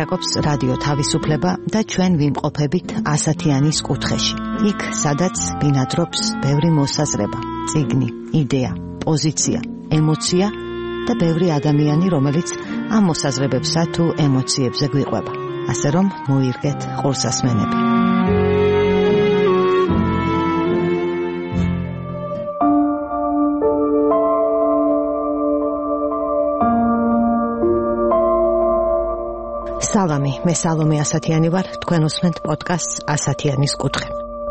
ლაპარაკობს რადიო თავისუფლება და ჩვენ ვიმყოფებით ასათიანის კუთხეში. იქ, სადაც ბინადრობს ბევრი მოსაზრება, წიგნი, იდეა, პოზიცია, ემოცია და ბევრი ადამიანი, რომელიც ამ მოსაზრებებსა თუ ემოციებზე გვიყვება. ასე რომ მოირგეთ ყურსასმენები. სალამი, მე სალომე ასათიანი ვარ, თქვენ უსმენთ პოდკასტს ასათიანის კუთხე.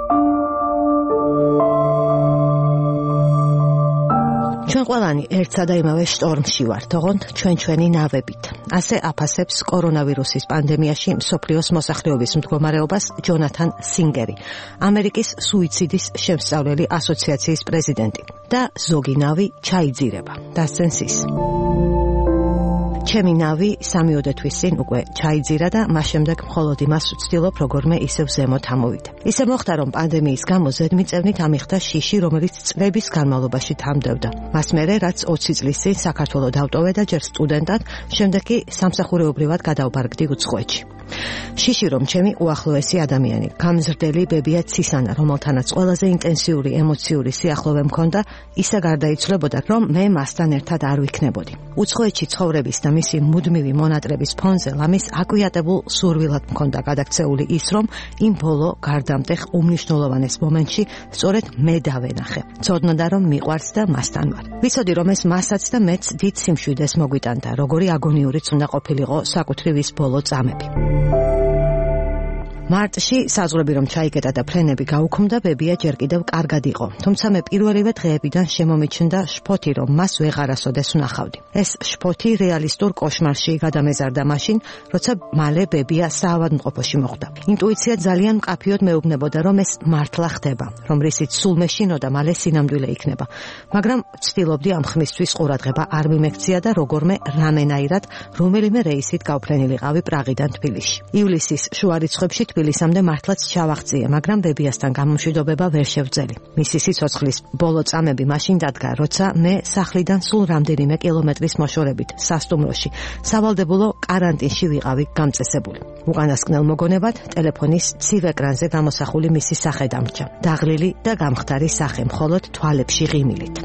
ჩვენ ყველანი ერთსა და იმავე შტორმში ვართ, ოღონდ ჩვენი ნავებით. ასე აფასებს კორონავირუსის პანდემიაში მსოფლიოს მოსახლეობის მდგომარეობას ჯონათან სინგერი, ამერიკის სუიციდის შემსწავლელი ასოციაციის პრეზიდენტი და ზოგი ნავი ჩაიძირება, დასცენს ის. ჩემი ნავი 3-4 თვის წინ უკვე ჩაიძირა და მას შემდეგ მხოლოდ იმას ვცდილობ, როგორმე ისევ ზემოთ ამოვიდე. ისე მოხდა, რომ პანდემიის გამო ზედმიწევნით ამიხდა შიში, რომელიც წლების განმავლობაში თამდევდა. მას მერე, რაც 20 წლის წინ საქართველო დავტოვე და ჯერ სტუდენტად, შემდეგ კი სამსახურეობრივად გადავბარგდი უცხოეთში. შიში რომ ჩემი უახლოესი ადამიანი, გამზრდელი ბებია ცისანა, რომელთანაც ყველაზე ინტენსიური ემოციური სიახლოვე მქონდა, ისე გარდაიცვლებოდა, რომ მე მასთან ერთად არ ვიქნებოდი. უცხოეთში ცხოვრების და მისი მუდმივი მონატრების ფონზე ლამის აკვიატებულ სურვილად მქონდა გადაქცეული ის, რომ იმ ბოლო გარდამტეხ უმნიშვნელოვანეს მომენტში სწორედ მე დავენახე. ცოდნოდა, რომ მიყვარს და მასთან ვარ. ვიცოდი, რომ ეს მასაც და მეც დიდ სიმშვიდეს მოგვიტანდა, როგორი აგონიურიც უნდა ყოფილიყო საკუთრივ ის ბოლო წამები. მარტში საზღვრები რომ ჩაიკეტა და ფრენები გაუქმდა, ბებია ჯერ კიდევ კარგად იყო. თუმცა მე პირველივე დღეებიდან შემომიჩნდა შფოთი, რომ მას ვეღარასოდეს ვნახავდი. ეს შფოთი რეალისტურ კოშმარში გადამეზარდა მაშინ, როცა მალე ბებია საავადმყოფოში მოხვდა. ინტუიცია ძალიან მკაფიოდ მეუბნებოდა, რომ ეს მართლა ხდება, რომ რისიც სულ მეშინო და მალე სინამდვილე იქნება. მაგრამ ვცდილობდი ამ ხმისთვის ყურადღება არ მიმექცია და როგორმე რამენაირად რომელიმე რეისით გავფრენილიყავი პრაღიდან თბილისში. ივლისის შუა რიცხვებში თბილისამდე მართლაც ჩავაღწიე, მაგრამ ბებიასთან გამომშვიდობება ვერ შევძელი. მისი სიცოცხლის ბოლო წამები მაშინ დადგა, როცა მე სახლიდან სულ რამდენიმე კილომეტრის მოშორებით სასტუმროში სავალდებულო კარანტინში ვიყავი გამწესებული. უკანასკნელ მოგონებად ტელეფონის ცივ ეკრანზე გამოსახული მისი სახე დამრჩა, დაღლილი და გამხდარი სახე, მხოლოდ თვალებში ღიმილით.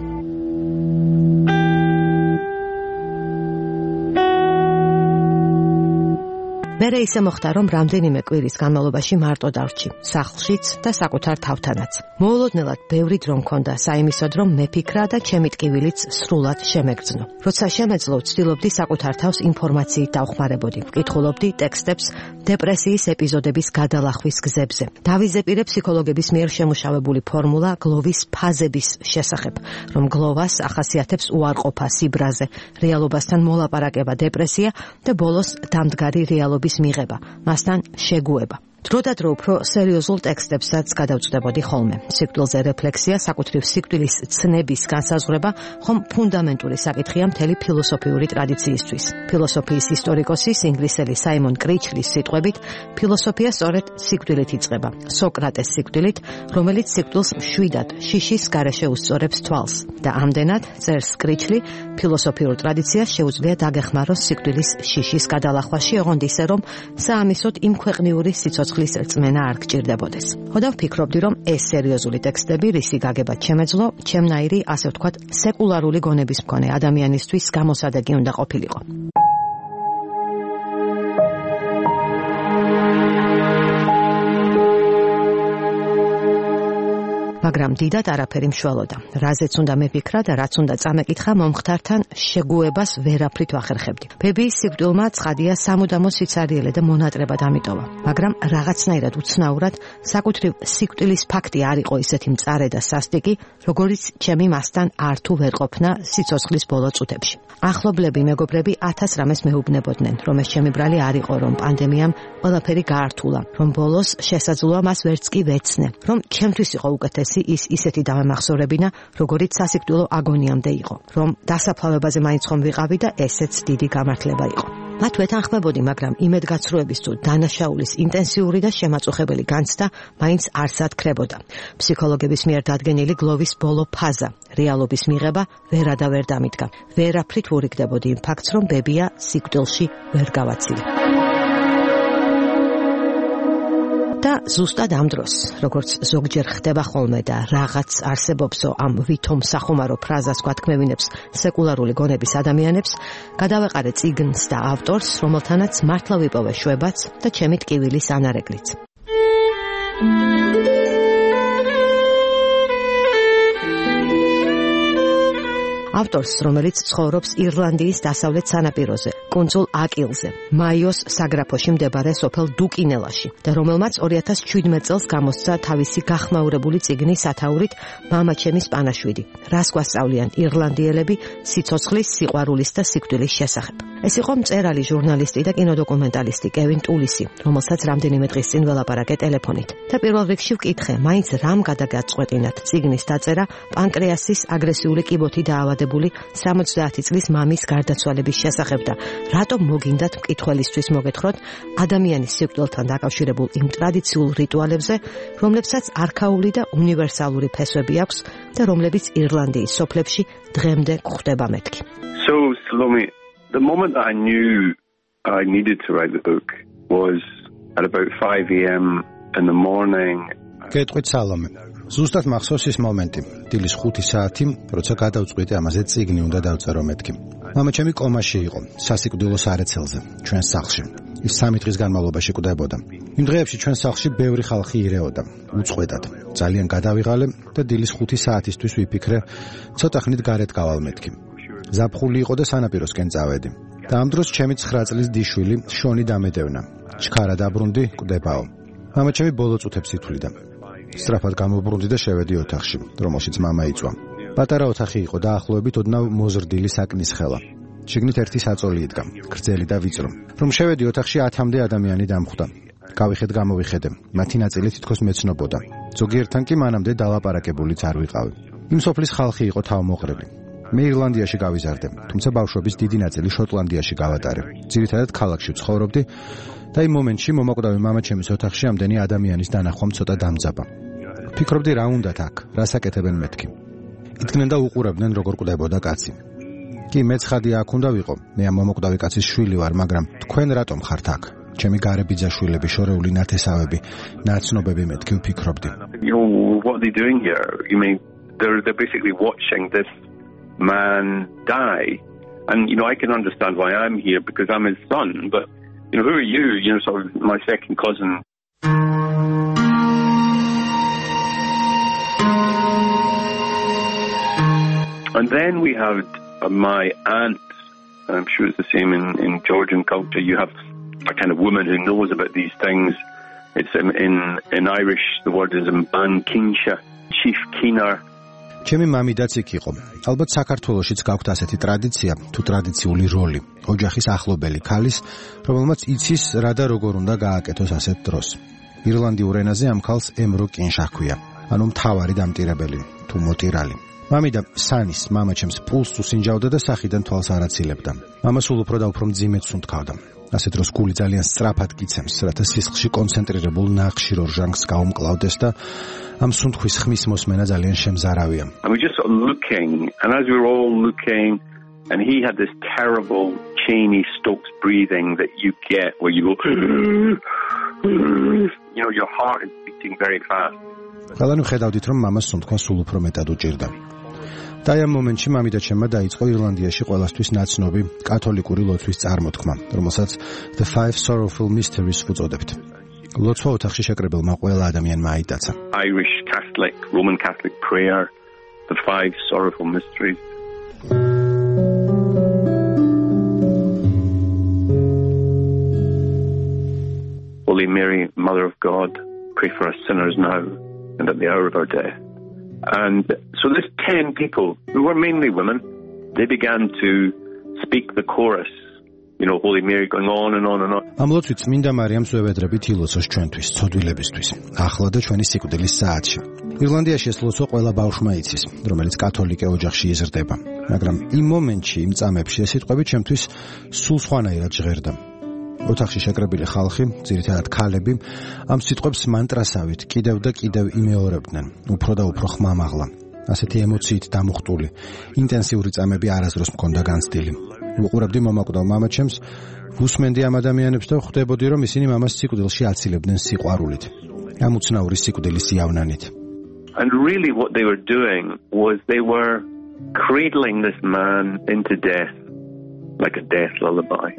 მერე ისე მოხდა, რომ რამდენიმე კვირის განმავლობაში მარტო დავრჩი, სახლშიც და საკუთარ თავთანაც. მოულოდნელად ბევრი დრო მქონდა საიმისოდ, რომ მეფიქრა და ჩემი ტკივილიც სრულად შემეგრძნო. როცა შემეძლო, ვცდილობდი საკუთარ თავს ინფორმაციით დავხმარებოდი, ვკითხულობდი ტექსტებს დეპრესიის ეპიზოდების გადალახვის გზებზე. დავიზეპირე ფსიქოლოგების მიერ შემუშავებული ფორმულა გლოვის ფაზების შესახებ, რომ გლოვას ახასიათებს უარყოფა, სიბრაზე, რეალობასთან მოლაპარაკება, დეპრესია და ბოლოს დამდგარი რეალობის მიღება, მასთან შეგუება. დროდადრო უფრო სერიოზულ ტექსტებსაც გადავწვდებოდი ხოლმე. სიკვდილზე რეფლექსია, საკუთრივ სიკვდილის ცნების განსაზღვრება, ხომ ფუნდამენტური საკითხია მთელი ფილოსოფიური ტრადიციისთვის. ფილოსოფიის ისტორიკოსის ინგლისელი საიმონ კრიჩლის სიტყვებით, ფილოსოფია სწორედ სიკვდილით იწყება. სოკრატეს სიკვდილით, რომელიც სიკვდილს მშვიდად შიშის გარეშე უსწორებს თვალს. და ამდენად, წერს კრიჩლი, ფილოსოფიურ ტრადიციას შეუძლია დაგეხმაროს სიკვდილის შიშის გადალახვაში, ოღონდ ისე, რომ საამისოდ იმ ქვეყნიური სიცოცხლის რწმენა არ გჭირდებოდეს. ხოდა ვფიქრობდი, რომ ეს სერიოზული ტექსტები, რისი გაგებად შემეძლო, ჩემნაირი, ასე ვთქვათ, სეკულარული გონების მქონე ადამიანისთვის გამოსადეგი უნდა ყოფილიყო. მაგრამ დიდად არაფერი მშველოდა. რაზეც უნდა მეფიქრა და რაც უნდა წამეკითხა, მომხდართან შეგუებას ვერაფრით ვახერხებდი. ბებიის სიკვდილმა ცხადია სამუდამო სიცარიელე და მონატრება დამიტოვა. მაგრამ რაღაცნაირად უცნაურად საკუთრივ სიკვდილის ფაქტი არ იყო ისეთი მწარე და სასტიკი, როგორც ჩემი მასთან არ თუ ვერ ყოფნა სიცოცხლის ბოლო წუთებში. ახლობლები, მეგობრები 1000 რამეს მეუბნებოდნენ, რომ ეს ჩემი ბრალი არ იყო, რომ პანდემიამ ყველაფერი გაართულა, რომ ბოლოს შესაძლოა მას ვერც კი ვეცნე, რომ ჩემთვის იყო უკეთესი ის ისეთი დავემახსოვრებინა, როგორიც სასიკვდილო აგონიამდე იყო, რომ დასაფლავებაზე მაინც ხომ ვიყავი და ესეც დიდი გამართლება იყო. მათ ვეთანხმებოდი, მაგრამ იმედგაცრუების თუ დანაშაულის ინტენსიური და შემაწუხებელი განცდა მაინც არცად ქრებოდა. ფსიქოლოგების მიერ დადგენილი გლოვის ბოლო ფაზა, რეალობის მიღება ვერადა ვერ დამიდგა. ვერაფრით ვურიგდებოდი იმ ფაქტს, რომ ბებია სიკვდილში ვერ გავაცილე. და ზუსტად ამ დროს, როგორც ზოგჯერ ხდება ხოლმე და რაღაც არსებობსო ამ ვითომ სახუმარო ფრაზას გვათქმევინებს სეკულარული გონების ადამიანებს, გადავეყარე წიგნს და ავტორს, რომელთანაც მართლა ვიპოვე შვებაც და ჩემი ტკივილის ანარეკლიც. ავტორს, რომელიც ცხოვრობს ირლანდიის დასავლეთ სანაპიროზე, კუნძულ აკილზე, მაიოს საგრაფოში მდებარე სოფელ დუკინელაში და რომელმაც 2017 წელს გამოსცა თავისი გახმაურებული წიგნი სათაურით მამაჩემის პანაშვიდი. რას გვასწავლიან ირლანდიელები სიცოცხლის, სიყვარულის და სიკვდილის შესახებ. ეს იყო მწერალი, ჟურნალისტი და კინოდოკუმენტალისტი კევინ ტულისი, რომელსაც რამდენიმე დღის წინ ველაპარაკე ტელეფონით. და პირველ რიგში ვკითხე, მაინც რამ გადაგაწყვეტინათ წიგნის დაწერა პანკრეასის აგრესიული კიბოთი დაავადებული 70 წლის მამის გარდაცვალების შესახებ და რატომ მოგინდათ მკითხველისთვის მოგეთხროთ ადამიანის სიკვდილთან დაკავშირებულ იმ ტრადიციულ რიტუალებზე, რომლებსაც არქაული და უნივერსალური ფესვები აქვს და რომლებიც ირლანდიის სოფლებში დღემდე გვხვდება მეთქი. So, Salome, the moment I knew I needed to write the book was at about 5 a.m. in the morning. გეტყვით სალომე. ზუსტად მახსოვს ის მომენტი, დილის 5 საათი, როცა გადავწყვიტე ამაზე წიგნი უნდა დავწერო მეთქი. მამაჩემი კომაში იყო, სასიკვდილო სარეცელზე, ჩვენს სახლში. ის 3 დღის განმავლობაში კვდებოდა. იმ დღეებში ჩვენს სახლში ბევრი ხალხი ირეოდა, უწყვეტად. ძალიან გადავიღალე და დილის 5 საათისთვის ვიფიქრე, ცოტა ხნით გარეთ გავალ მეთქი. ზაფხული იყო და სანაპიროსკენ წავედი. და ამ დროს ჩემი 9 წლის დიშვილი შონი დამედევნა. ჩქარა დაბრუნდი, კვდებაო. მამაჩემი ბოლო წუთებს ითვლიდა. სწრაფად გამობრუნდი და შევედი ოთახში, რომელშიც მამა იწვა. პატარა ოთახი იყო და ახლოებით ოდნავ მოზრდილი საკნის ხელა. შიგნით ერთი საწოლი იდგა, გრძელი და ვიწრო. რომ შევედი ოთახში 10-მდე ადამიანი დამხვდა. გამოვიხედე, მათი ნაწილი თითქოს მეცნობოდა. ზოგიერთან კი მანამდე დალაპარაკებულიც არ ვიყავი. იმ სოფლის ხალხი იყო თავმოყრილი. მე ირლანდიაში გავიზარდე, თუმცა ბავშვობის დიდი ნაწილი შოტლანდიაში გავატარე. ძირითადად ქალაქში ვცხოვრობდი და იმ მომენტში მომაკვდავი მამაჩემის ოთახში ამდენი ადამიანის დანახვამ ცოტა დამძაბა. ფიქრობდი რა უნდათ აქ, რას აკეთებენ მეთქი. იდგნენ და უყურებდნენ როგორ კვდებოდა კაცი. კი, მეც ხადი აქ უნდა ვიყო, მე ამ მომაკვდავი კაცის შვილი ვარ, მაგრამ თქვენ რატომ ხართ აქ? ჩემი გარე ბიძაშვილები, შორეული ნათესავები, ნაცნობები მეთქი ვფიქრობდი. You know, what are they doing here? You mean they're basically watching this man die. And you know, I can understand why I'm here because I'm his son, but you know, who are you? You know, sort of my second cousin. And then we have my aunt, and I'm sure it's the same in Georgian culture. You have a kind of woman who knows about these things. It's in Irish, the word is bankinsha, chief keener. ჩემი მამიდაც იქ იყო. ალბათ საქართველოშიც გაქვთ ასეთი ტრადიცია, თუ ტრადიციული როლი, ოჯახის ახლობელი ქალის, რომელმაც იცის რა და როგორ უნდა გააკეთოს ასეთ დროს. ირლანდიურ ენაზე ამ ქალს ემრო კინშა ჰქვია, ანუ მთავარი დამტირებელი, თუ მოტირალი. მამიდა სანის მამაჩემს პულსს უსინჯავდა და სახიდან თვალს არ აცილებდა. მამა სულ უფრო და უფრო მძიმედ სუნთქავდა. ასეთ დროს გული ძალიან სწრაფად გიცემს, რათა სისხლში კონცენტრირებულ ნახშირ ორჟანგს გაუმკლავდეს და ამ სუნთქვის ხმის მოსმენა ძალიან შემზარავია. And we just sort of looking, and as we were all looking, and he had this terrible Cheney Stokes breathing that you get where you go, you know, your heart is beating very fast. ყველანი ხედავდით, რომ მამას სუნთქვა სულ უფრო მეტად უჭირდა. და ამ მომენტში მამიდა ჩემმა დაიწყო ირლანდიაში ყველასთვის ნაცნობი კათოლიკური ლოცვის წარმოთქმა, რომელსაც The 5 Sorrowful Mysteries უწოდებთ. ლოცვა ოთახში შეკრებილმა ყველა ადამიანმა აიტაცა. Irish Catholic, Roman Catholic prayer, The 5 Sorrowful Mysteries. Holy Mary, Mother of God, pray for us sinners now and at the hour of our death. And so this 10 people, who were mainly women, they began to speak the chorus. You know, Holy Mary going on and on and on. ამ ლოცვით წმინდა მარიამს ვევედრებით ილოცოს ჩვენთვის, ცოდვილებისთვის, ახლა და ჩვენი სიკვდილის საათში. ირლანდიაში ეს ლოცვა ყველა ბავშვმა იცის, რომელიც კათოლიკე ოჯახში იზრდება. მაგრამ იმ მომენტში, იმ წამებში ეს სიტყვები ჩემთვის სულ სხვანაირად ჟღერდა. ოთახში შეკრებილი ხალხი, ძირითადად ქალები, ამ სიტყვებს მანტრასავით კიდევ და კიდევ იმეორებდნენ, უფრო და უფრო ხმამაღლა. ასეთი ემოციით დამუხტული, ინტენსიური წამები არასდროს მქონდა განცდილი. ვუყურებდი მომაკვდავ მამაჩემს, ვუსმენდი ამ ადამიანებს და ხვდებოდი, რომ ისინი მამას სიკვდილში აცილებდნენ სიყვარულით, ამ უცნაური სიკვდილის იავნანით. And really what they were doing was they were cradling this man into death like a death lullaby.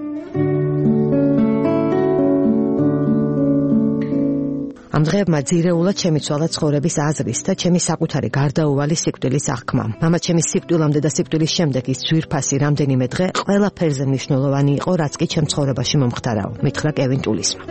ამ დღეებმა ძირეულად შემიცვალა ცხოვრების აზრის და ჩემი საკუთარი გარდაუვალი სიკვდილის აღქმა. მამაც ჩემის სიკვდილამდე და სიკვდილის შემდეგ ის ძვირფასი რამდენიმე დღე ყველაფერზე მნიშვნელოვანი იყო, რაც კი ჩემ ცხოვრებაში მომხდარაო. მითხრა კევინ ტულისმა.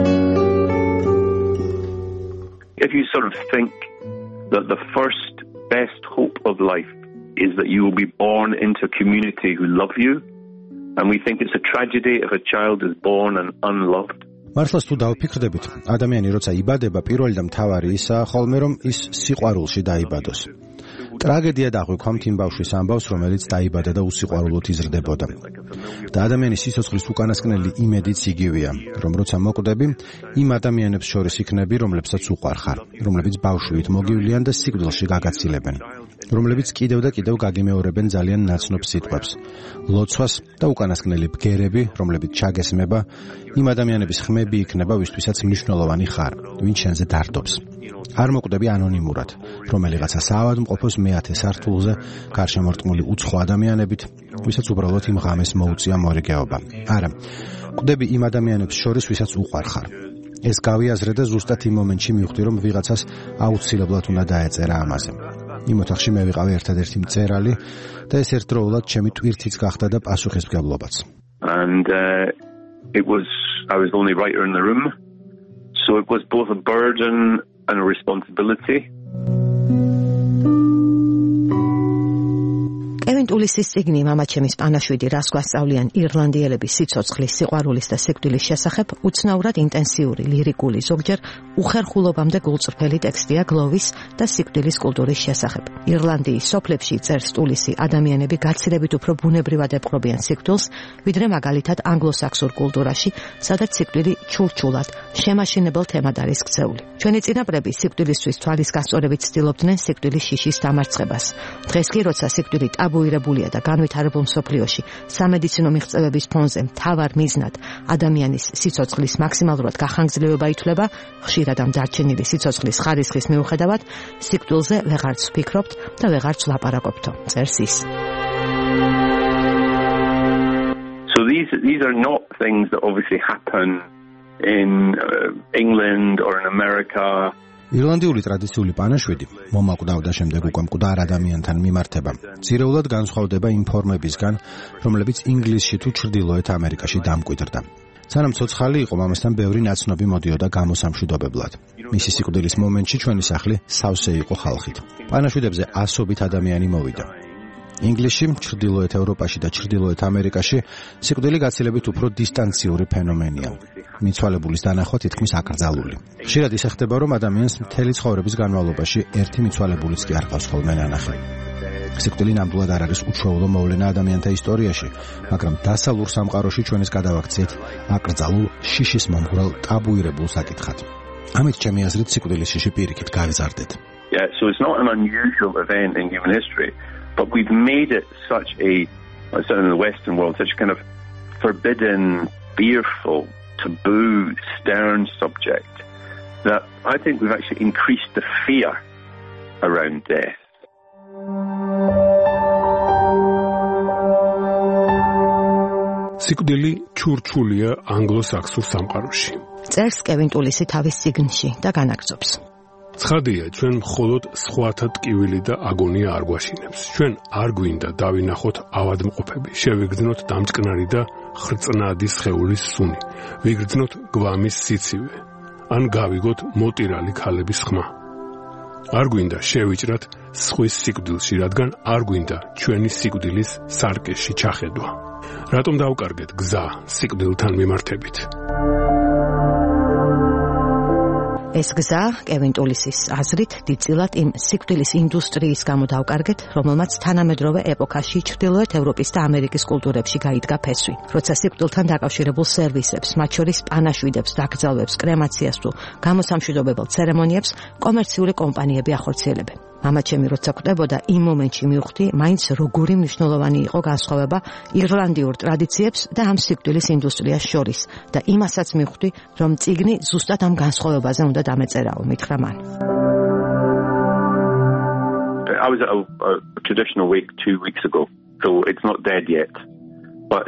If you sort of think that the first best hope of life is that you will be born into a community who love you, and we think it's a tragedy if a child is born and unloved. მართლაც თუ დავფიქრდებით, ადამიანი როცა იბადება, პირველი და მთავარი ისაა ხოლმე, რომ ის სიყვარულში დაიბადოს. ტრაგედია დაღვიქვამთ იმ ბავშვის ამბავს, რომელიც დაიბადა და უსიყვარულოდ იზრდებოდა. და ადამიანის სიცოცხლის უკანასკნელი იმედიც იგივეა, რომ როცა მოკვდები, იმ ადამიანებს შორის იქნები, რომლებსაც უყვარხარ, რომლებიც ბავშვით მოგივლიან და სიკვდილში გაგაცილებენ, რომლებიც კიდევ და კიდევ გაგიმეორებენ ძალიან ნაცნობ სიტყვებს, ლოცვას და უკანასკნელი ბგერები, რომლებიც ჩაგესმება, იმ ადამიანების ხმები იქნება, ვისთვისაც მნიშვნელოვანი ხარ, ვინც შენზე დარდობს. არ მოკვდები ანონიმურად, რომელიღაცა საავადმყოფოს მეათე სართულზე გარშემორტყმული უცხო ადამიანებით, ვისაც უბრალოდ იმ ღამეს მოუწია მორიგეობა. არა, კვდები იმ ადამიანებს შორის, ვისაც უყვარხარ. ეს გავიაზრე და ზუსტად იმ მომენტში მივხვდი, რომ ვიღაცას აუცილებლად უნდა დაეწერა ამაზე. იმ ოთახში მე ვიყავი ერთადერთი მწერალი და ეს ერთდროულად ჩემი ტვირთიც გახდა და პასუხისმგებლობაც. And I was the only writer in the room, so it was both a burden and a responsibility. კევინ ტულისის წიგნი მამაჩემის პანაშვიდი რას გვასწავლიან ირლანდიელების სიცოცხლის, სიყვარულის და სიკვდილის შესახებ უცნაურად ინტენსიური, ლირიკული, ზოგჯერ უხერხულობამდე გულწრფელი ტექსტია გლოვის და სიკვდილის კულტურის შესახებ. ირლანდიის სოფლებში წერს ტულისი, ადამიანები გაცილებით უფრო ბუნებრივად ეპყრობიან სიკვდილს, ვიდრე მაგალითად ანგლოსაქსურ კულტურაში, სადაც სიკვდილი ჩურჩულად, შემაშინებელ თემად არის ქცეული. ჩვენი წინაპრები სიკვდილისთვის თვალის გასწორებით ცდილობდნენ სიკვდილის შიშის დამარცხებას. დღეს კი როცა სიკვდილი ტაბუირებულია და განვითარებულ მსოფლიოში სამედიცინო მიღწევების ფონზე მთავარ მიზნად ადამიანის სიცოცხლის მაქსიმალურად გახანგრძლივება ითვლება, ხშირად ამ დარჩენილი სიცოცხლის ხარისხის მიუხედავად სიკვდილზე ვეღარც ვფიქრობთ და ვეღარც ვლაპარაკობთო, წერს ის. So these are not things that obviously happen in England or in America. ირლანდიური ტრადიციული პანაშვიდი, მომაკვდავ და შემდეგ უკვე მკვდარ ადამიანთან მიმართება, ძირეულად განსხვავდება იმ ფორმებისგან, რომლებიც ინგლისში თუ ჩრდილოეთ ამერიკაში დამკვიდრდა. სანამ ცოცხალი იყო, მამასთან ბევრი ნაცნობი მოდიოდა გამოსამშვიდობებლად. მისი სიკვდილის მომენტში ჩვენი სახლი სავსე იყო ხალხით. პანაშვიდებზე ასობით ადამიანი მოვიდა. ინგლისში, ჩრდილოეთ ევროპაში და ჩრდილოეთ ამერიკაში სიკვდილი გაცილებით უფრო დისტანციური ფენომენია. მიცვალებულის დანახვა თითქმის აკრძალული. ხშირად ისე ხდება, რომ ადამიანს მთელი ცხოვრების განმავლობაში ერთი მიცვალებულიც კი არ ყავს ხოლმე ნანახი. სიკვდილი ნამდვილად არ არის უჩვეულო მოვლენა ადამიანთა ისტორიაში, მაგრამ დასავლურ სამყაროში ჩვენს გადავაქციეთ აკრძალულ შიშის მომღვრელ ტაბუირებულ საკითხად. ამით ჩემი აზრით სიკვდილის შიში პირიქით გავიზარდეთ. Yeah, so it's not an unusual event in human history, but we've made it such in the Western world, such a kind of forbidden, fearful, taboo, stern subject that I think we've actually increased the fear around death. სიკვდილი ჩურჩულია ანგლო-საქსურ სამყაროში. წერს კევინ ტულისი თავის წიგნში და განაგრძობს. ცხადია, ჩვენ მხოლოდ სხვათა ტკივილი და აგონია არ გვაშინებს. ჩვენ არ გვინდა დავინახოთ ავადმყოფები, შევიგრძნოთ დამჭკნარი და ხრწნადი სხეულის სუნი, ვიგრძნოთ გვამის სიცივე, ან გავიგოთ მოტირალი ქალების ხმა. არ გვინდა შევიჭრათ სხვის სიკვდილში, რადგან არ გვინდა ჩვენი სიკვდილის სარკეში ჩახედვა. რატომ დავკარგეთ გზა სიკვდილთან მიმართებით? ეს გზა კევინ ტულისის აზრით დიდწილად იმ სიკვდილის ინდუსტრიის გამო დავკარგეთ, რომელმაც თანამედროვე ეპოქაში ჩრდილოეთ ევროპის და ამერიკის კულტურებში გაიდგა ფესვი. როცა სიკვდილთან დაკავშირებულ სერვისებს, მათ შორის პანაშვიდებს, დაკრძალვებს, კრემაციას თუ გამოსამშვიდობებელ ცერემონიებს კომერციული კომპანიები ახორციელებენ. მამაჩემი როცა კვდებოდა, იმ მომენტში მივხვდი, მაინც როგორი მნიშვნელოვანი იყო განსხვავება ირლანდიურ ტრადიციებს და ამ სიკვდილის ინდუსტრიას შორის და იმასაც მივხვდი, რომ წიგნი ზუსტად ამ განსხვავებაზე უნდა დამეწერაო, მითხრა მან. I was at a traditional wake 2 weeks ago, so it's not dead yet. But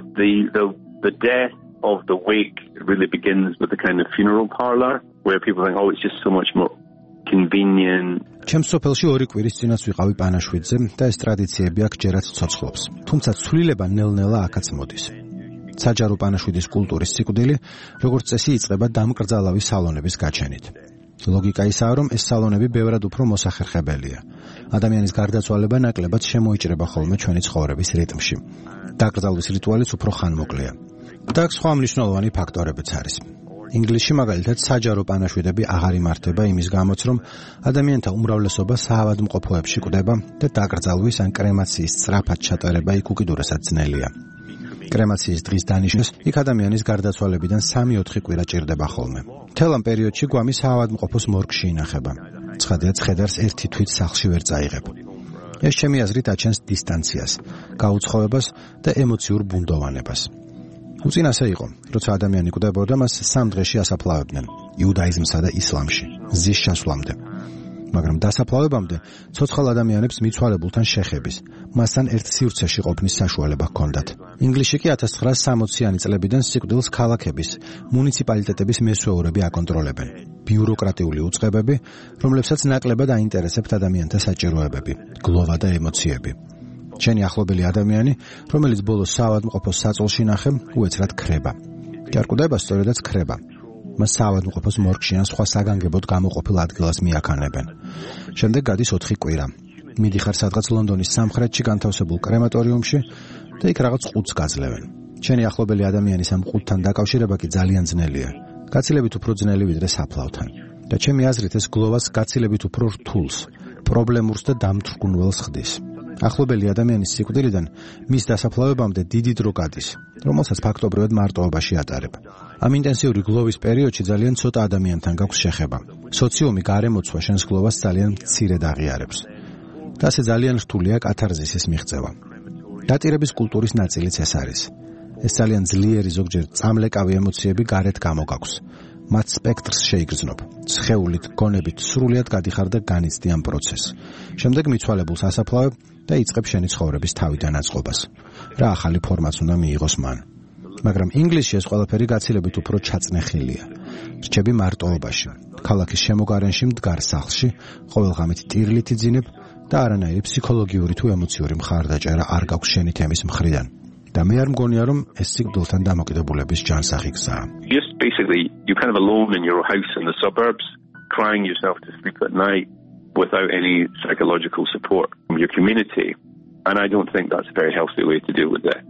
the death of the wake really begins with the kind of funeral parlor where people think, oh, it's just so much more convenient. ჩემს სოფელში 2 კვირის წინაც ვიყავი პანაშვიდზე და ეს ტრადიციები აქ ჯერაც ცოცხლობს. თუმცა ცვლილება ნელ-ნელა აქაც მოდის. საჯარო პანაშვიდის კულტურის სიკვდილი, როგორც წესი, იწყება დამკრძალავი სალონების გაჩენით. ლოგიკა ისაა, რომ ეს სალონები ბევრად უფრო მოსახერხებელია. ადამიანის გარდაცვალება ნაკლებად შემოიჭრება ხოლმე ჩვენი ცხოვრების რიტმში. დაკრძალვის რიტუალიც უფრო ხანმოკლეა. და აქ სხვა მნიშვნელოვანი ფაქტორებიც არის. ინგლისში მაგალითად საჯარო პანაშვიდები აღარ იმართება იმის გამოც, რომ ადამიანთა უმრავლესობა საავადმყოფოებში კვდება და დაკრძალვის ან კრემაციის სწრაფად ჩატარება იქ უკიდურესად ძნელია. კრემაციის დღის დანიშნეს იქ ადამიანის გარდაცვალებიდან 3-4 კვირა ჭირდება ხოლმე. მთელ ამ პერიოდში გვამი საავადმყოფოს მორგში ინახება. ცხადია, ცხედარს ერთი თვით სახლში ვერ წაიღებ. ეს ჩემი აზრით აჩენს დისტანციას, გაუცხოვებას და ემოციურ ბუნდოვანებას. უწინასე იყო, როცა ადამიანი კვდებოდა, მას 3 დღეში ასაფლავებდნენ იუდაიზმსა და ისლამში, მზის შესვლამდე. მაგრამ დასაფლავებამდე ცოცხალ ადამიანებს მიცვალებულთან შეხების, მასთან ერთ სივრცეში ყოფნის საშუალება ჰქონდათ. ინგლისში კი 1960-იანი წლებიდან სიკვდილს ქალაქების, მუნიციპალიტეტების მესვეურები აკონტროლებენ. ბიუროკრატიული უწყებები, რომლებსაც ნაკლებად აინტერესებთ ადამიანთა საჭიროებები, გლოვა და ემოციები. ჩემი ახლობელი ადამიანი, რომელიც ბოლოს საავადმყოფოს საწოლში ნახე, უეცრად ქრება. კი არ კვდება, სწორედაც ქრება. მას საავადმყოფოს მორგში ან სხვა საგანგებოდ გამოყოფილ ადგილას მიაქანებენ. შემდეგ გადის 4 კვირა. მიდიხარ სადღაც ლონდონის სამხრეთში განთავსებულ კრემატორიუმში და იქ რაღაც ყუთს გაძლევენ. ჩემი ახლობელი ადამიანის ამ ყუთთან დაკავშირება კი ძალიან ძნელია. გაცილებით უფრო ძნელი ვიდრე საფლავთან. და ჩემი აზრით ეს გლოვას გაცილებით უფრო რთულს, პრობლემურს და დამთრგუნველს ხდის. ახლობელი ადამიანის სიკვდილიდან მის დასაფლავებამდე დიდი დრო გადის, რომელსაც ფაქტობრივად მარტოობაში ატარებ. ამ ინტენსიური გლოვის პერიოდში ძალიან ცოტა ადამიანთან გაქვს შეხება. სოციუმი გარემოცვა შენს გლოვას ძალიან მცირედ აღიარებს. და ასე ძალიან რთულია კათარზისის მიღწევა. დატირების კულტურის ნაწილიც ეს არის. ეს ძალიან ძლიერი, ზოგჯერ წამლეკავი ემოციები გარეთ გამოგაქვს. მათ სპექტრს შეიგრძნობ. სხეულით, გონებით სრულიად გადიხარ და განიცდი ამ პროცესს. შემდეგ მიცვალებულს ასაფლავებ და იწყებ შენი ცხოვრების თავიდან აწყობას. რა ახალი ფორმაც უნდა მიიღოს მან. მაგრამ ინგლისში ეს ყველაფერი გაცილებით უფრო ჩაწნეხილია. რჩები მარტოობაში. ქალაქის შემოგარენში მდგარ სახლში, ყოველღამით ტირლით იძინებ და არანაირი ფსიქოლოგიური თუ ემოციური მხარდაჭერა არ გაქვს შენი თემის მხრიდან. და მე არ მგონია, რომ ეს სიკვდილთან დამოკიდებულების ჯანსაღი გზაა. Just basically, you're kind of alone in your house in the suburbs, crying yourself to sleep at night without any psychological support from your community. And I don't think that's a very healthy way to deal with that.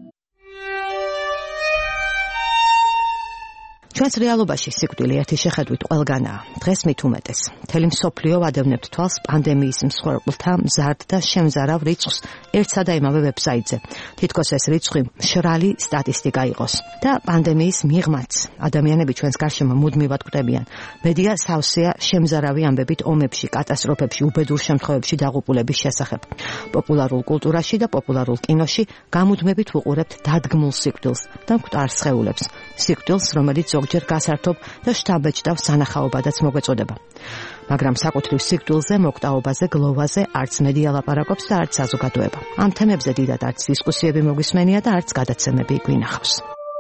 ჩვენს რეალობაში სიკვდილი ერთი შეხედვით ყველგანაა. დღეს მით უმეტეს. მთელი მსოფლიო ვადევნებთ თვალს პანდემიის მსხვერპლთა მზარდ და შემზარავ რიცხვს ერთსა და იმავე ვებსაიტზე. თითქოს ეს რიცხვი მშრალი სტატისტიკა იყოს. და პანდემიის მიღმაც ადამიანები ჩვენს გარშემო მუდმივად კვდებიან. მედია სავსეა შემზარავი ამბებით ომებში, კატასტროფებში, უბედურ შემთხვევებში დაღუპულების შესახებ. პოპულარულ კულტურაში და პოპულარულ კინოში გამუდმებით ვუყურებთ დადგმულ სიკვდილს და მკვდარ სხეულებს. სიკვდილს, რომელიც ზოგჯერ გასართობ და შთაბეჭდავ სანახაობადაც მოგვეწოდება. მაგრამ საკუთრივ სიკვდილზე, მოკვდაობაზე, გლოვაზე არც მედია ლაპარაკობს და არც საზოგადოება. ამ თემებზე დიდად არც დისკუსიები მოგვისმენია და არც გადაცემები გვინახავს.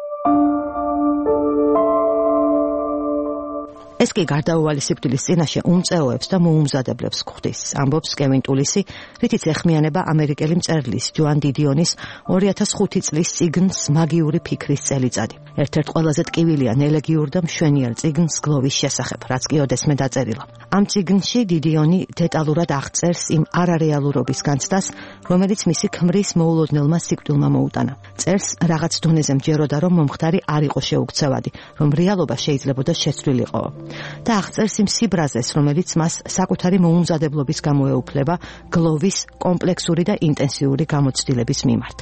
ეს კი გარდაუვალი სიკვდილის წინაშე უმწეოებს და მოუმზადებლებს გვხდის, ამბობს კევინ ტულისი, რითიც ეხმიანება ამერიკელი მწერლის ჯოან დიდიონის 2005 წლის წიგნს მაგიური ფიქრის წელიწადი. ერთ-ერთ ყველაზე ტკივილია ელეგიურ და მშვენიერ წიგნს გლოვის შესახებ, რაც კი ოდესმე დაწერილა. ამ წიგნში დიდიონი დეტალურად აღწერს იმ არარეალურობის განცდას, რომელიც მისი ქმრის მოულოდნელმა სიკვდილმა მოუტანა. წერს რაღაც დონეზე მჯეროდა, რომ მომხდარი არ იყო შეუქცევადი, რომ რეალობა შეიძლებოდა შეცვლილიყო. და აღწერს იმ სიბრაზეს, რომელიც მას საკუთარი მოუმზადებლობის გამო ეუფლება გლოვის კომპლექსური და ინტენსიური გამოცდილების მიმართ.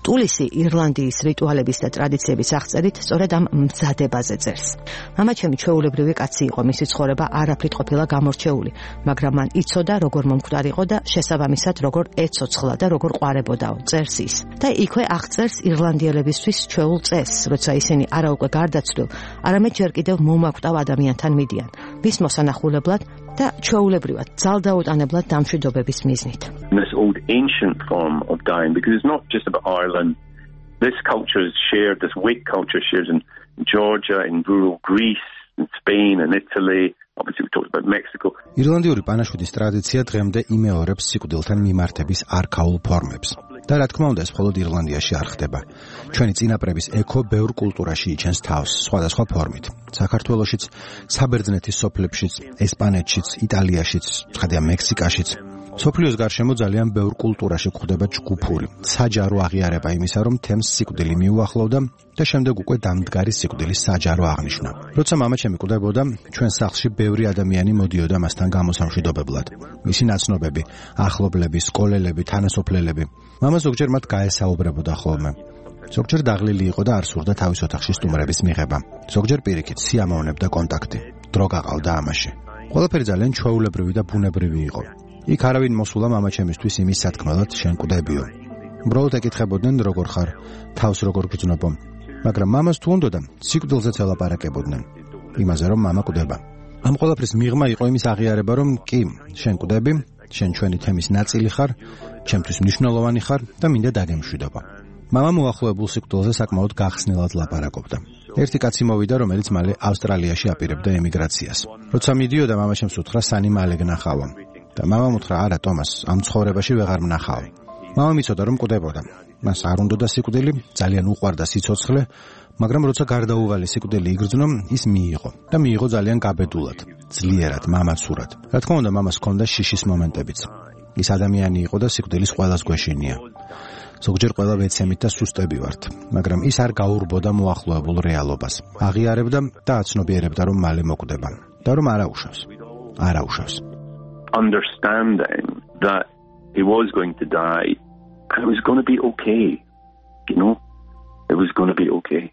ტულისი ირლანდიის რიტუალების და ტრადიციების აღწერით სწორედ ამ მზადებაზე წერს. მამაჩემი ჩვეულებრივი კაცი იყო, მისი ცხოვრება არაფრით ყოფილა გამორჩეული, მაგრამ მან იცოდა როგორ მომკვდარიყო და შესაბამისად როგორ ეცოცხლა და როგორ ყვარებოდაო, წერს ის. და იქვე აღწერს ირლანდიელებისთვის ჩვეულ წესს, როცა ისინი არა უკვე გარდაცვლილ, არამედ ჯერ კიდევ მომაკვდავ ადამიანთან მიდიან, მის მოსანახულებლად და ჩვეულებრივად ძალდაუტანებლად დამშვიდობების მიზნით. This old ancient form of dying, because it's not just about Ireland. This culture is shared, this wake culture shares in Georgia, in rural Greece, in Spain, and Italy. Obviously we talked about Mexico. ირლანდიური პანაშვიდის ტრადიცია დღემდე იმეორებს სიკვდილთან მიმართების არქაულ ფორმებს. და რა თქმა უნდა, ეს მხოლოდ ირლანდიაში არ ხდება. ჩვენი წინაპრების ექო ბევრ კულტურაში იჩენს თავს, სხვადასხვა ფორმით. საქართველოშიც, საბერძნეთის სოფლებშიც, ესპანეთშიც, იტალიაში,ც ხედავ მექსიკაშიც. სოფლიოს გარშემო ძალიან ბევრ კულტურაში გვხვდება ჯგუფური, საჯარო აღიარება იმისა, რომ თემს სიკვდილი მიუახლოვდა და შემდეგ უკვე დამდგარი სიკვდილის საჯარო აღნიშვნა. როცა მამაჩემი კვდებოდა, ჩვენ სახლში ბევრი ადამიანი მოდიოდა მასთან გამოსამშვიდობებლად. მისი ნაცნობები, ახლობლები, სკოლელები, თანასოფლელები. მამა ზოგჯერ მათ გაესაუბრებოდა ხოლმე. ზოგჯერ დაღლილი იყო და არ სურდა თავის ოთახში სტუმრების მიღება. ზოგჯერ პირიქით სიამოვნებდა კონტაქტი. დრო გაყავდა ამაში. ყველაფერი ძალიან ჩვეულებრივი და ბუნებრივი იყო. იქ არავინ მოსულა მამაჩემისთვის იმის სათქმელად შენ კვდებიო. უბრალოდ ეკითხებოდნენ როგორ ხარ, თავს როგორ გძნობო. მაგრამ მამას თუ უნდოდა, სიკვდილზეც ელაპარაკებოდნენ. იმაზე რომ მამა კვდება. ამ ყველაფრის მიღმა იყო იმის აღიარება, რომ კი, შენ კვდები, შენ ჩვენი თემის ნაწილი ხარ, ჩემთვის მნიშვნელოვანი ხარ და მინდა დაგემშვიდობა. მამა მოახლოებულ სიკვდილზე საკმაოდ გახსნილად ლაპარაკობდა. ერთი კაცი მოვიდა, რომელიც მალე ავსტრალიაში აპირებდა ემიგრაციას. როცა მიდიოდა, მამაჩემს უთხრა სანი მალე გნახავო. და მამამ უთხრა, არა ტომას, ამ ცხოვრებაში ვეღარ მნახავ. მამა მიცოდა რომ კვდებოდა. მას არ უნდოდა სიკვდილი, ძალიან უყვარდა სიცოცხლე, მაგრამ როცა გარდაუვალი სიკვდილი იგრძნო, ის მიიღო და მიიღო ძალიან გაბედულად, ძლიერად, მამაცურად. რა თქმა უნდა, მამას ჰქონდა შიშის მომენტებიც. ის ადამიანი იყო და სიკვდილის ყველას გვეშინია. ზოგჯერ ყველა ვეცემით და სუსტები ვართ, მაგრამ ის არ გაურბოდა მოახლოებულ რეალობას. აღიარებდა და აცნობიერებდა რომ მალე მოკვდება და რომ არაუშავს. Understanding that he was going to die and it was going to be okay. You know, it was going to be okay.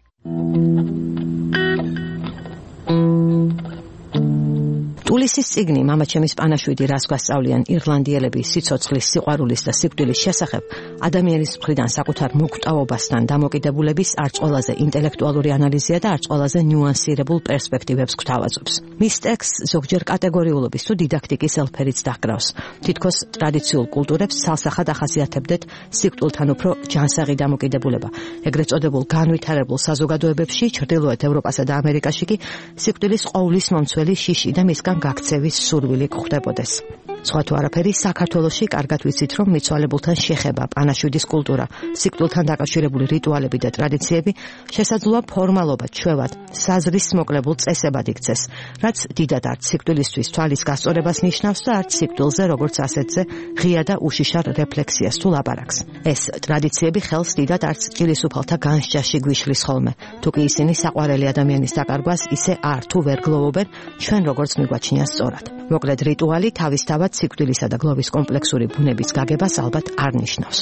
ტულისის წიგნი მამაჩემის პანაშვიდი რას გვასწავლიან ირლანდიელების სიცოცხლის, სიყვარულის და სიკვდილის შესახებ, ადამიანის მხრიდან საკუთარ მოკვდავობასთან დამოკიდებულების არც ყველაზე ინტელექტუალური ანალიზია და არც ყველაზე ნიუანსირებულ პერსპექტივებს გვთავაზობს. მის ტექსტს ზოგჯერ კატეგორიულობის თუ დიდაქტიკის ელფერიც დაჰკრავს. თითქოს ტრადიციულ კულტურებს ცალსახად ახასიათებდეთ სიკვდილთან უფრო ჯანსაღი დამოკიდებულება. ეგრეთ წოდებულ განვითარებულ საზოგადოებებში, ჩრდილოეთ ევროპასა და ამერიკაში კი სიკვდილის ყოვლის მომცველი შიში და მისგან გაქცევის სურვილი გვხვდებოდეს. სხვა თუ არაფერი, საქართველოში კარგად ვიცით, რომ მიცვალებულთან შეხება, პანაშვიდის კულტურა, სიკვდილთან დაკავშირებული რიტუალები და ტრადიციები შესაძლოა ფორმალობად, ჩვევად, საზრის მოკლებულ წესებად იქცეს, რაც დიდად არც სიკვდილისთვის თვალის გასწორებას ნიშნავს და არც სიკვდილზე როგორც ასეთზე ღია და უშიშარ რეფლექსიას თუ ლაპარაკს. ეს ტრადიციები ხელს დიდად არც ჭილისუფალთა განსჯაში გვიშლის ხოლმე, თუ კი ისინი საყვარელი ადამიანის დაკარგვას ისე არ თუ ვერ გლოვობენ, ჩვენ როგორც მიგვაჩნია სწორად. მოკლედ რიტუალი თავისთავად სიკვდილისა და გლოვის კომპლექსური ბუნების გაგებას ალბათ არ ნიშნავს.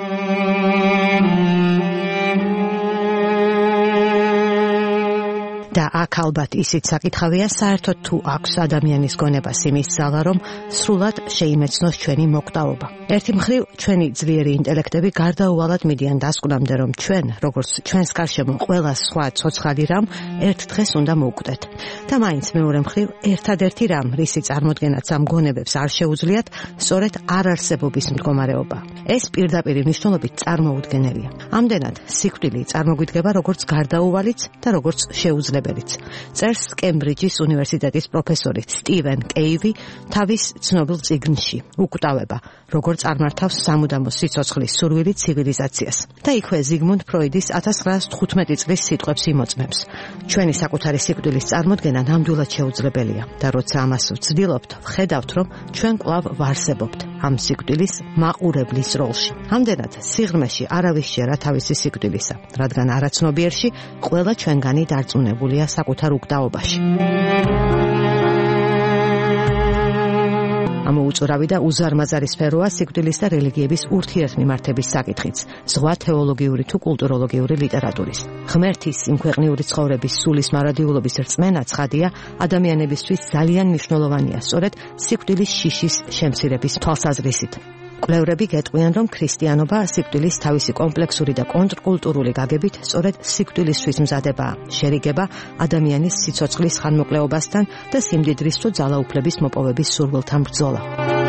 და აქ ალბათ ისიც საკითხავია, საერთოდ თუ აქვს ადამიანის გონებას იმის ძალა, რომ სრულად შეიმეცნოს ჩვენი მოკვდავობა. ერთი მხრივ, ჩვენი ძლიერი ინტელექტები გარდაუვალად მიდიან დასკვნამდე, რომ ჩვენ, როგორც ჩვენს გარშემო ყველა სხვა ცოცხალი რამ, ერთ დღეს უნდა მოვკვდეთ. და მაინც მეორე მხრივ, ერთადერთი რამ, რისი წარმოდგენაც ამ გონებებს არ შეუძლიათ, სწორედ არარსებობის მდგომარეობა. ეს პირდაპირი მნიშვნელობით წარმოუდგენელია. ამდენად, სიკვდილი წარმოგვიდგება როგორც გარდაუვალიც და როგორც შეუძლებელიც. წერს კემბრიჯის უნივერსიტეტის პროფესორი სტივენ კეივი თავის ცნობილ წიგნში „უკვდავება, როგორ წარმართავს სამუდამო სიცოცხლის სურვილი ცივილიზაციას“ და იქვე ზიგმუნდ ფროიდის 1915 წლის სიტყვებს იმოწმებს. ჩვენი საკუთარი სიკვდილის წარმოდგენა ნამდვილად შეუძლებელია და როცა ამას ვცდილობთ, ვხედავთ, რომ ჩვენ კვლავ ვარსებობთ ამ სიკვდილის მაყურებლის როლში. ამდენად, სიღრმეში არავის შეერა თავისი სიკვდილისა, რადგან არაცნობიერში ყველა ჩვენგანი დარწმუნებულია საკუთარ უკვდავობაში. ამოუწურავი და უზარმაზარი სფეროა სიკვდილის და რელიგიების ურთიერთმიმართების საკითხიც, ზღვა თეოლოგიური თუ კულტუროლოგიური ლიტერატურის. ღმერთის სიმქვეყნიური ცხოვრების სულის მარადიულობის რწმენა ცხადია ადამიანებისთვის ძალიან მნიშვნელოვანია, სწორედ სიკვდილის შიშის შემცირების თვალსაზრისით. კვლევრები გეტყვიან, რომ ქრისტიანობა სიკვდილის თავისი კომპლექსური და კონტრკულტურული გაგებით სწორედ სიკვდილისთვის მზადებაა, შერიგება ადამიანის სიცოცხლის ხანმოკლეობასთან და სიმდიდრის თუ ძალაუფლების მოპოვების სურვილთან ბრძოლა.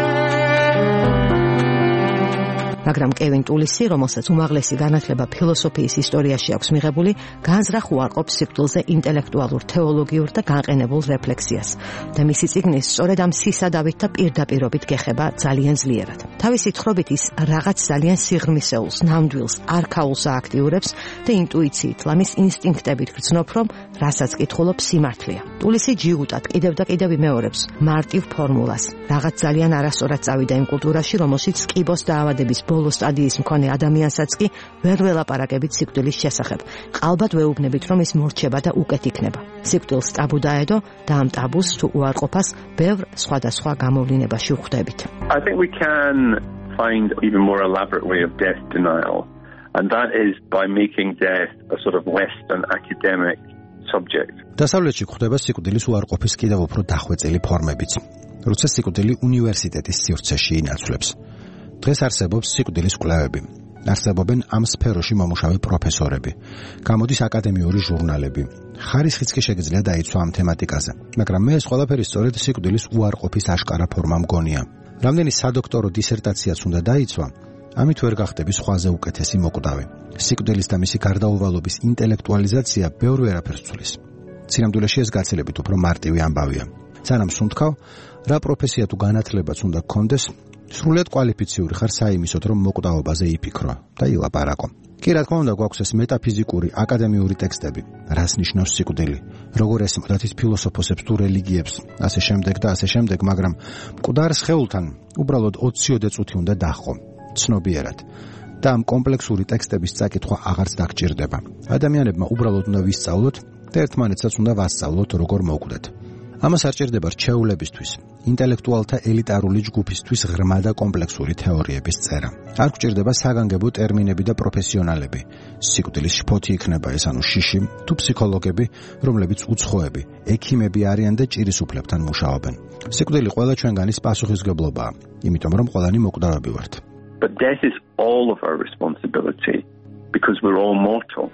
მაგრამ კევინ ტულისი, რომელსაც უმაღლესი განათლება ფილოსოფიის ისტორიაში აქვს მიღებული, განზრახ უარყოფს სიკვდილზე ინტელექტუალურ, თეოლოგიურ და განყენებულ რეფლექსიას და მისი წიგნის სწორედ ამ სისადავით და პირდაპირობით გეხება ძალიან ძლიერად. თავისი თხრობით ის რაღაც ძალიან სიღრმისეულს, ნამდვილს, არქაულს ააქტიურებს და ინტუიციით, ლამის ინსტინქტებით გრძნობს, რომ რასაც კითხულობს სიმართლეა. ტულისი ჯიუტად კიდევ და კიდევ იმეორებს მარტივ ფორმულას, რაღაც ძალიან არასწორად წავიდა იმ კულტურაში, რომელშიც კიბოს დაავადების ბოლო სტადიის მქონე ადამიანსაც კი ვერ ველაპარაკებით სიკვდილის შესახებ. ყალბად ვეუბნებით, რომ ის მორჩება და უკეთ იქნება. სიკვდილს ტაბუ დაედო და ამ ტაბუს თუ უარყოფას ბევრ სხვადასხვა გამოვლინებაში ვხვდებით. I think we can find even more elaborate way of death denial, and that is by making death a sort of Western academic subject. დასავლეთში გვხვდება სიკვდილის უარყოფის კიდევ უფრო დახვეწილი ფორმებიც, როცა სიკვდილი უნივერსიტეტის სივრცეში ინაცვლებს. დღეს არსებობს სიკვდილის კვლევები. არსებობენ ამ სფეროში მომუშავე პროფესორები. გამოდის აკადემიური ჟურნალები. ხარისხიც კი შეგიძლია დაიცვა ამ თემატიკაზე. მაგრამ მე ეს ყველაფერი სწორედ სიკვდილის უარყოფის აშკარა ფორმა მგონია. რამდენი სადოქტორო დისერტაციაც უნდა დაიცვა, ამით ვერ გახდები სხვაზე უკეთესი მოკვდავი. სიკვდილის და მისი გარდაუვალობის ინტელექტუალიზაცია ბევრ ვერაფერს ცვლის. სინამდვილეში ეს გაცილებით უფრო მარტივი ამბავია. სანამ სუნთქავ, რა პროფესია თუ განათლებაც უნდა გქონდეს, სრულიად კვალიფიციური ხარ საიმისოდ, რომ მოკვდავობაზე იფიქრო და ილაპარაკო. კი, რა თქმა უნდა, გვაქვს ეს მეტაფიზიკური, აკადემიური ტექსტები, რას ნიშნავს სიკვდილი, როგორ ესმოდათ ის ფილოსოფოსებს თუ რელიგიებს, ასე შემდეგ და ასე შემდეგ, მაგრამ მკვდარ სხეულთან უბრალოდ 20-ოდე წუთი უნდა დაჰყო, ცნობიერად. და ამ კომპლექსური ტექსტების წაკითხვა აღარც დაგჭირდება. ადამიანებმა უბრალოდ უნდა ვისწავლოთ და ერთმანეთსაც უნდა ვასწავლოთ, როგორ მოვკვდეთ. ამას არ ჭირდება რჩეულებისთვის, ინტელექტუალთა ელიტარული ჯგუფისთვის ღრმა და კომპლექსური თეორიების წერა. არ გვჭირდება საგანგებო ტერმინები და პროფესიონალები. სიკვდილის შფოთი იქნება ეს, ანუ შიში, თუ ფსიქოლოგები, რომლებიც უცხოები, ექიმები არიან და ჭირის უფლებთან მუშაობენ. სიკვდილი ყველა ჩვენგანის პასუხისმგებლობაა, იმიტომ რომ ყველანი მოკვდავები ვართ. But death is all of our responsibility because we're all mortal.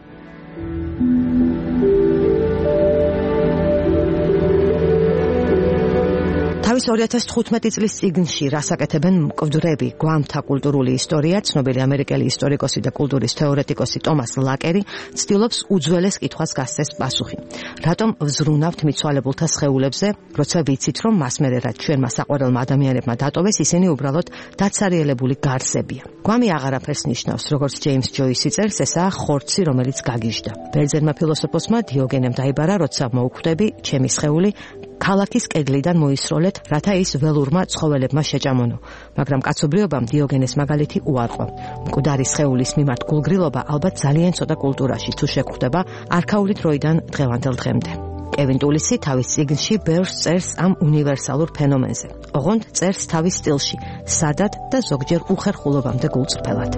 თავის 2015 წლის წიგნში რასაკეთებენ მკვდრები გვამთა კულტურული ისტორია, ცნობილი ამერიკელი ისტორიკოსი და კულტურის თეორეტიკოსი ტომას ლაკერი ცდილობს უძველეს კითხვას გასცეს პასუხი. რატომ ვზრუნავთ მიცვალებულთა სხეულებზე, როცა ვიცით, რომ მას მერე რაც ჩვენმა საყვარელმა ადამიანებმა დატოვეს, ისინი უბრალოდ დაცარიელებული გარსებია. გვამი აღარაფერს ნიშნავს, როგორც ჯეიმს ჯოისი წერს, ესაა ხორცი, რომელიც გაგიჟდა. ბერძენმა ფილოსოფოსმა დიოგენემ დაიბარა, როცა მოვკვდები, ჩემი სხეული ქალაქის კედლიდან მოისროლეთ, რათა ის ველურმა ცხოველებმა შეჭამონო, მაგრამ კაცობრიობამ დიოგენეს მაგალითი უარყო. მკვდარი სხეულის მიმართ გულგრილობა ალბათ ძალიან ცოტა კულტურაში თუ შეგხვდება არქაული დროიდან დღევანდელ დღემდე. კევინ ტულისი თავის წიგნში ბევრს წერს ამ უნივერსალურ ფენომენზე. ოღონდ წერს თავის სტილში, სადად და ზოგჯერ უხერხულობამდე გულწრფელად.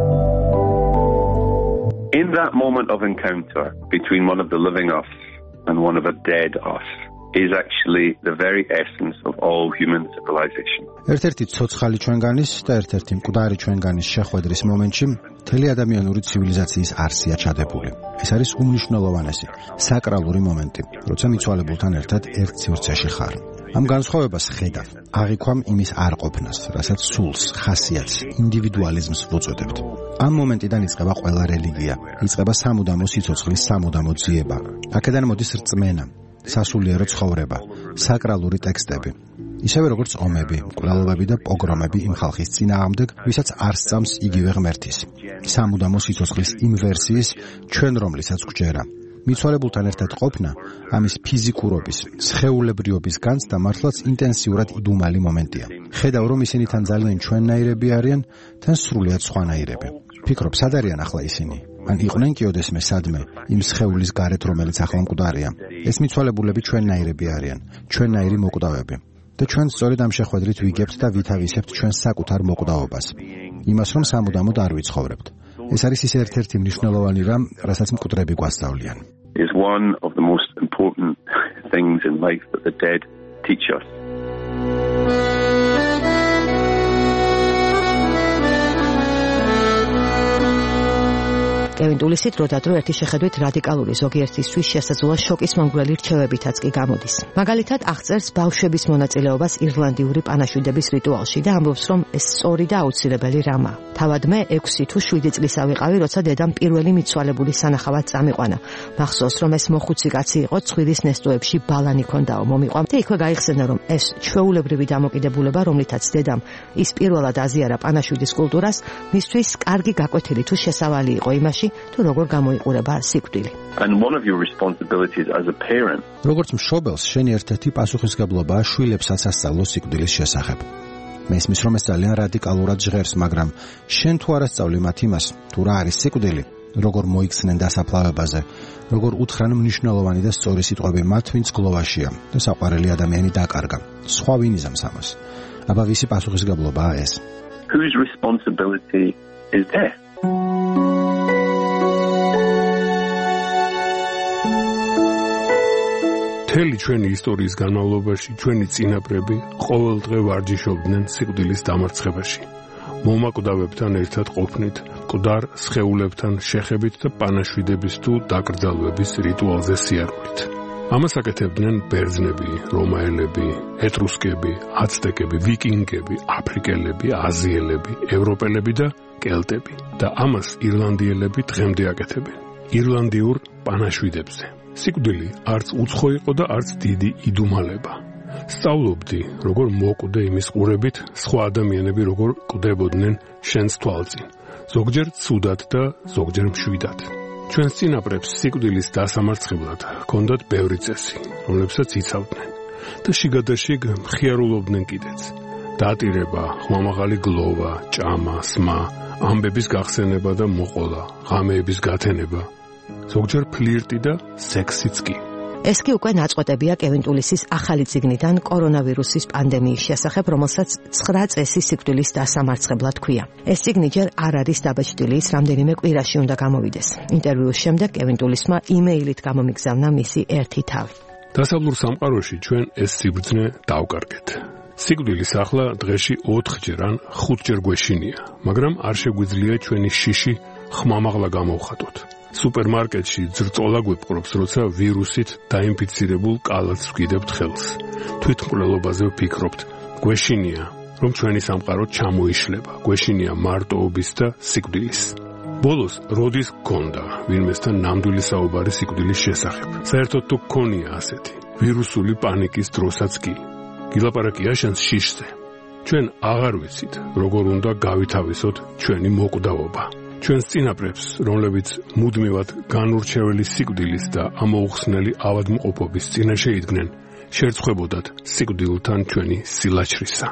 In that moment of encounter between one of the living us and one of a dead us is actually the very essence of all human civilization. ერთ-ერთი ცოცხალი ჩვენგანის და ერთ-ერთი მკვდარი ჩვენგანის შეხვედრის მომენტში მთელი ადამიანური ცივილიზაციის არსია ჩადებული. ეს არის უმნიშვნელოვანესი, საკრალური მომენტი, როცა მიცვალებულთან ერთად ერთ სივრცეში ხარ. ამ განსხვავებას ხედავ, აღიქვამ იმის არყოფნას, რასაც სულს, ხასიათს, ინდივიდუალიზმს ვუწოდებთ. ამ მომენტიდან იწყება ყველა რელიგია, იწყება სამუდამო სიცოცხლის სამუდამო ძიება. აქედან მოდის რწმენა, სასულიერო ცხოვრება, საკრალური ტექსტები. ისევე როგორც ომები, მკვლელობები და პოგრომები იმ ხალხის წინააღმდეგ, ვისაც არ სწამს იგივე ღმერთის. სამუდამო სიცოცხლის იმ ვერსიის, ჩვენ რომლითაც გვჯერა. მიცვალებულთან ერთად ყოფნა, ამის ფიზიკურობის, სხეულებრიობის განცდა მართლაც ინტენსიურად იდუმალი მომენტია. ხედავ, რომ ისინი თან ძალიან ჩვენნაირები არიან, თან სრულიად სხვანაირები. ფიქრობ, სად არიან ახლა ისინი? ან იყვნენ კი ოდესმე სადმე, იმ სხეულის გარეთ, რომელიც ახლა მკვდარია. ეს მიცვალებულები ჩვენნაირები არიან, ჩვენნაირი მოკვდავები. და ჩვენ სწორედ ამ შეხვედრით ვიგებთ და ვითავისებთ ჩვენს საკუთარ მოკვდავობას. იმას, რომ სამუდამოდ არ ვიცხოვრებთ. ეს არის ის ერთ-ერთი მნიშვნელოვანი რამ, რასაც მკვდრები გვასწავლიან. Is one of the most important things in life that the dead teach us. კევინ ტულისი დროდადრო ერთი შეხედვით რადიკალური ზოგიერთისთვის შესაძლოა შოკის მომგვრელი რჩევებითაც კი გამოდის. მაგალითად, აღწერს ბავშვების მონაწილეობას ირლანდიური პანაშვიდების რიტუალში და ამბობს, რომ ეს სწორი და აუცილებელი რამაა. თავად მე 6 თუ 7 წლისა ვიყავი, როცა დედამ პირველი მიცვალებული სანახავად წამიყვანა. მახსოვს, რომ ეს მოხუცი კაცი იყო, ცხვირის ნესტოებში ბალანი ქონდაო მომიყვა და იქვე გაიხსენა, რომ ეს ჩვეულებრივი დამოკიდებულება, რომლითაც დედამ ის პირველად აზიარა პანაშვიდის კულტურას, მისთვის კარგი გაკვეთილი თუ შესავალი იყო იმაში, თუ როგორ გამოიყურება სიკვდილი. And one of your responsibilities as a parent. როგორც მშობელს, შენი ერთ-ერთი პასუხისგებლობაა შვილებსაც ასწავლო სიკვდილის შესახებ. მესმის, რომ ეს ძალიან რადიკალურად ჟღერს, მაგრამ შენ თუ არ ასწავლი მათ იმას, თუ რა არის სიკვდილი, როგორ მოიქცნენ დასაფლავებაზე, როგორ უთხრან მნიშვნელოვანი და სწორი სიტყვები მათ, ვინც გლოვაშია და საყვარელი ადამიანი დაკარგა. სხვა ვინ იზამს ამას? აბა ვისი პასუხისგებლობაა ეს? Whose responsibility is death? მთელი ჩვენი ისტორიის განმავლობაში ჩვენი წინაპრები ყოველ დღე ვარჯიშობდნენ სიკვდილის დამარცხებაში. მომაკვდავებთან ერთად ყოფნით, მკვდარ სხეულებთან შეხებით და პანაშვიდების თუ დაკრძალვების რიტუალზე სიარულით. ამას აკეთებდნენ ბერძნები, რომაელები, ეტრუსკები, აცტეკები, ვიკინგები, აფრიკელები, აზიელები, ევროპელები და კელტები. და ამას ირლანდიელები დღემდე აკეთებენ. ირლანდიურ პანაშვიდებზე. სიკვდილი არც უცხო იყო და არც დიდი იდუმალება. სწავლობდი, როგორ მოკვდე იმის ყურებით, სხვა ადამიანები როგორ კვდებოდნენ შენს თვალწინ. ზოგჯერ ცუდად და ზოგჯერ მშვიდად. ჩვენს წინაპრებს სიკვდილის დასამარცხებლად ჰქონდათ ბევრი წესი, რომლებსაც იცავდნენ და შიგადაშიგ მხიარულობდნენ კიდეც. დატირება, ხმამაღალი გლოვა, ჭამა, სმა, ამბების გახსენება და მოყოლა, ღამეების გათენება. ზოგჯერ ფლირტი და სექსიც კი. ეს კი უკვე ნაწყვეტებია კევინ ტულისის ახალი წიგნიდან კორონავირუსის პანდემიის შესახებ, რომელსაც 9 წესი სიკვდილის დასამარცხებლად ქვია. ეს წიგნი ჯერ არ არის დაბეჭდილი, ის რამდენიმე კვირაში უნდა გამოვიდეს. ინტერვიუს შემდეგ კევინ ტულისმა იმეილით გამომიგზავნა მისი ერთი თავი. დასავლურ სამყაროში ჩვენ ეს სიბრძნე დავკარგეთ. სიკვდილის ახლა დღეში 4ჯერ ან 5ჯერ გვეშინია, მაგრამ არ შეგვიძლია ჩვენი შიში ხმამაღლა გამოვხატოთ. სუპერმარკეტში ძრწოლა გვიპყრობს, როცა ვირუსით დაინფიცირებულ კალათს ვგიდებთ ხელს. თვითმკვლელობაზე ვფიქრობთ, გვეშინია, რომ ჩვენი სამყარო ჩამოიშლება, გვეშინია მარტოობის და სიკვდილის. ბოლოს როდის გქონდა ვინმესთან ნამდვილი საუბარი სიკვდილის შესახებ? საერთოდ თუ გქონია ასეთი ვირუსული პანიკის დროსაც კი. გილაპარაკია შენს შიშზე. ჩვენ აღარ ვიცით, როგორ უნდა გავითავისოთ ჩვენი მოკვდავობა. ჩვენს წინაპრებს, რომლებიც მუდმივად განურჩეველი სიკვდილის და ამოუხსნელი ავადმყოფობის წინაშე იდგნენ, შერწხვებოდათ სიკვდილთან ჩვენი სილაჩრისა.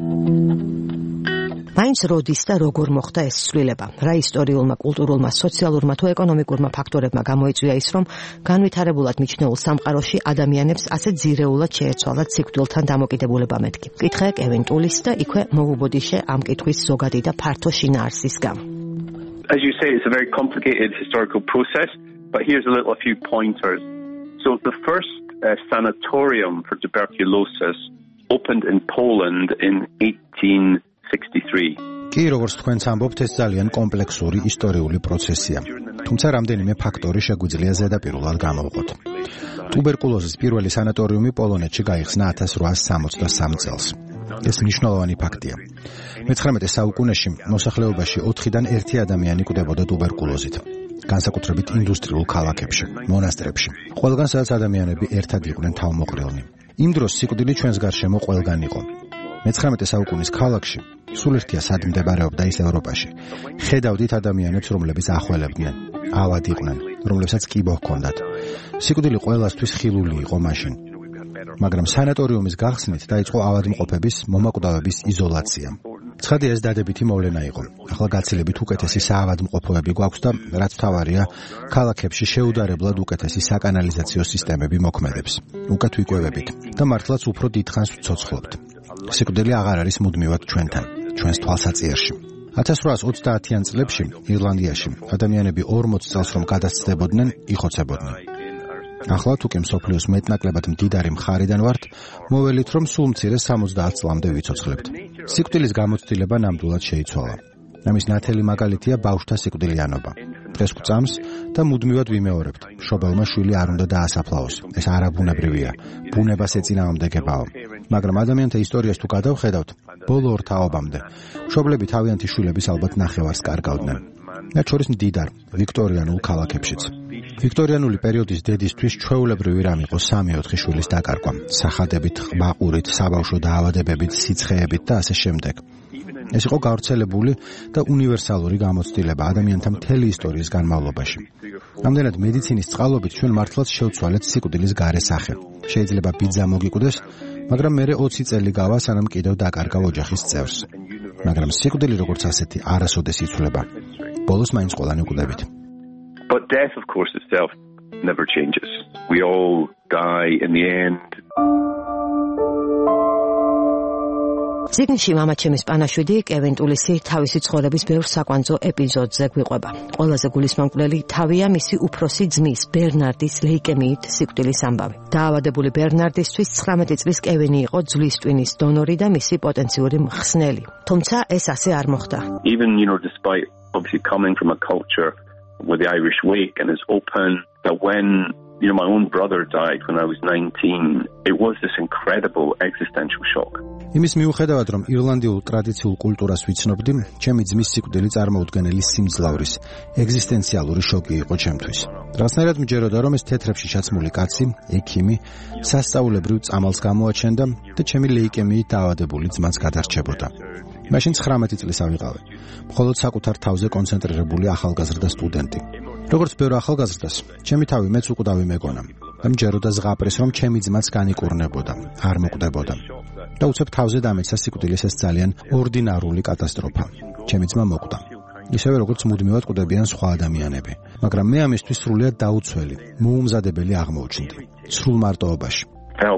მაინც როდის და როგორ მოხდა ეს ცვლილება? რა ისტორიულმა, კულტურულმა, სოციალურმა თუ ეკონომიკურმა ფაქტორებმა გამოიწვია ის, რომ განვითარებულად მიჩნეულ სამყაროში ადამიანებს ასე ძირეულად შეეცვალათ სიკვდილთან დამოკიდებულება მეთქი. კითხე კევინ ტულის და იქვე მოვუბოდიშე ამ კითხვის ზოგადი და ფართო შინაარსის გამო. As you say, it's a very complicated historical process, but here's a few pointers. So the first sanatorium for tuberculosis opened in Poland in 1863. კი, როგორც თქვენც ამბობთ, ეს ძალიან კომპლექსური ისტორიული პროცესია. თუმცა რამდენიმე ფაქტორი შეგვიძლია ზედაპირულად გამოვყოთ. ტუბერკულოზის პირველი სანატორიუმი პოლონეთში გაიხსნა 1863 წელს. ეს მნიშვნელოვანი ფაქტია. მე-19 საუკუნეში მოსახლეობაში 4-დან 1 ადამიანი კვდებოდა ტუბერკულოზით. განსაკუთრებით ინდუსტრიულ ქალაქებში, მონასტრებში. ყველგან სადაც ადამიანები ერთად იყვნენ თავმოყრილნი. იმ დროს სიკვდილი ჩვენს გარშემო ყველგან იყო. მე-19 საუკუნის ქალაქში სულ ერთია სად მდებარეობდა ის ევროპაში. ხედავდით ადამიანებს, რომლებიც ახველებდნენ, ავად იყვნენ, რომლებსაც კიბო ჰქონდათ. სიკვდილი ყველასთვის ხილული იყო მაშინ. მაგრამ სანატორიუმის გახსნით დაიწყო ავადმყოფების, მომაკვდავების იზოლაცია. ცხადი ეს დადებითი მოვლენა იყო. ახლა გაცილებით უკეთესი საავადმყოფოები გვაქვს და რაც თავარია, ქალაქებში შეუდარებლად უკეთესი საკანალიზაციო სისტემები მოქმედებს. უკეთ ვიკვევებით და მართლაც უფრო დიდხანს ვცოცხლობთ. სიკვდილი აღარ არის მუდმივად ჩვენთან, ჩვენს თვალსაწიერში. 1830-იან წლებში ირლანდიაში ადამიანები 40 წელს რომ გადასცდებოდნენ, იხოცებოდნენ. ახლა თუკი მსოფლიოს მეტნაკლებად მდიდარი მხარიდან ვართ, მოველით რომ სულ მცირე 70 წლამდე ვიცოცხლებთ. სიკვდილის გამოცდილება ნამდვილად შეიცვალა. ამის ნათელი მაგალითია ბავშვთა სიკვდილიანობა. დღეს გვწამს და მუდმივად ვიმეორებთ. მშობელმა შვილი არ უნდა დაასაფლავოს. ეს არაბუნებრივია. ბუნებას ეწინააღმდეგებაო. მაგრამ ადამიანთა ისტორიას თუ გადავხედავთ, ბოლო ორ თაობამდე მშობლები თავიანთი შვილების ალბათ ნახევარს კარგავდნენ. მათ შორის მდიდარ ვიქტორიანულ ქალაქებშიც. ვიქტორიანული პერიოდის დედისთვის ჩვეულებრივი რამ იყო 3-4 შვილის დაკარგვა, სახადებით, ყმაყურით, საბავშვო დაავადებებით, სიცხეებით და ასე შემდეგ. ეს იყო გავრცელებული და უნივერსალური გამოცდილება ადამიანთა მთელი ისტორიის განმავლობაში. ამდენად მედიცინის წყალობით ჩვენ მართლაც შევცვალეთ სიკვდილის გარესახე. შეიძლება ბიძა მოგიკვდეს, მაგრამ მერე 20 წელი გავა, სანამ კიდევ დაკარგავ ოჯახის წევრს. მაგრამ სიკვდილი როგორც ასეთი არასოდეს იცვლება. ბოლოს მაინც ყველანი გვდებით. But death, of course, itself never changes. We all die in the end. წიგნში მამაჩემის პანაშვიდი კევინ ტულისი თავისი ცხოვრების ბევრ საკვანძო ეპიზოდზე გვიყვება. ყველაზე გულისმომკვლელი თავია მისი უფროსი ძმის ბერნარდის ლეიკემიით სიკვდილის ამბავი. დაავადებული ბერნარდისთვის 19 წლის კევინი იყო ძვლის ტვინის დონორი და მისი პოტენციური მხსნელი. თუმცა ეს ასე არ მოხდა. Even, despite obviously coming from a culture with the Irish wake and is open, that when my own brother died when I was 19, it was this incredible existential shock. იმის მიუხედავად, რომ ირლანდიულ ტრადიციულ კულტურას ვიცნობდი, ჩემი ძმის სიკვდილი წარმოუდგენელი სიმძლავრის ეგზისტენციალური შოკი იყო ჩემთვის. რაღაცნაირად მჯეროდა, რომ ეს თეთრებში ჩაცმული კაცი, ექიმი, სასწაულებრივ წამალს გამოაჩენდა და ჩემი ლეიკემიით დაავადებული ძმაც გადარჩებოდა. მაშინ 19 წლის ავიყავი. მხოლოდ საკუთარ თავზე კონცენტრირებული ახალგაზრდა სტუდენტი. როგორც ბევრ ახალგაზრდას, ჩემი თავი მეც უკვდავი მეგონა. და მჯეროდა ზღაპრის, რომ ჩემი ძმაც განიკურნებოდა, არ მოკვდებოდა. და უცებ თავზე დამეცა სიკვდილის ეს ძალიან ორდინარული კატასტროფა. ჩემი ძმა მოკვდა. ისევე როგორც მუდმივად კვდებიან სხვა ადამიანები. მაგრამ მე ამისთვის სრულიად დაუცველი, მოუმზადებელი აღმოჩნდი. სრულ მარტოობაში. Felt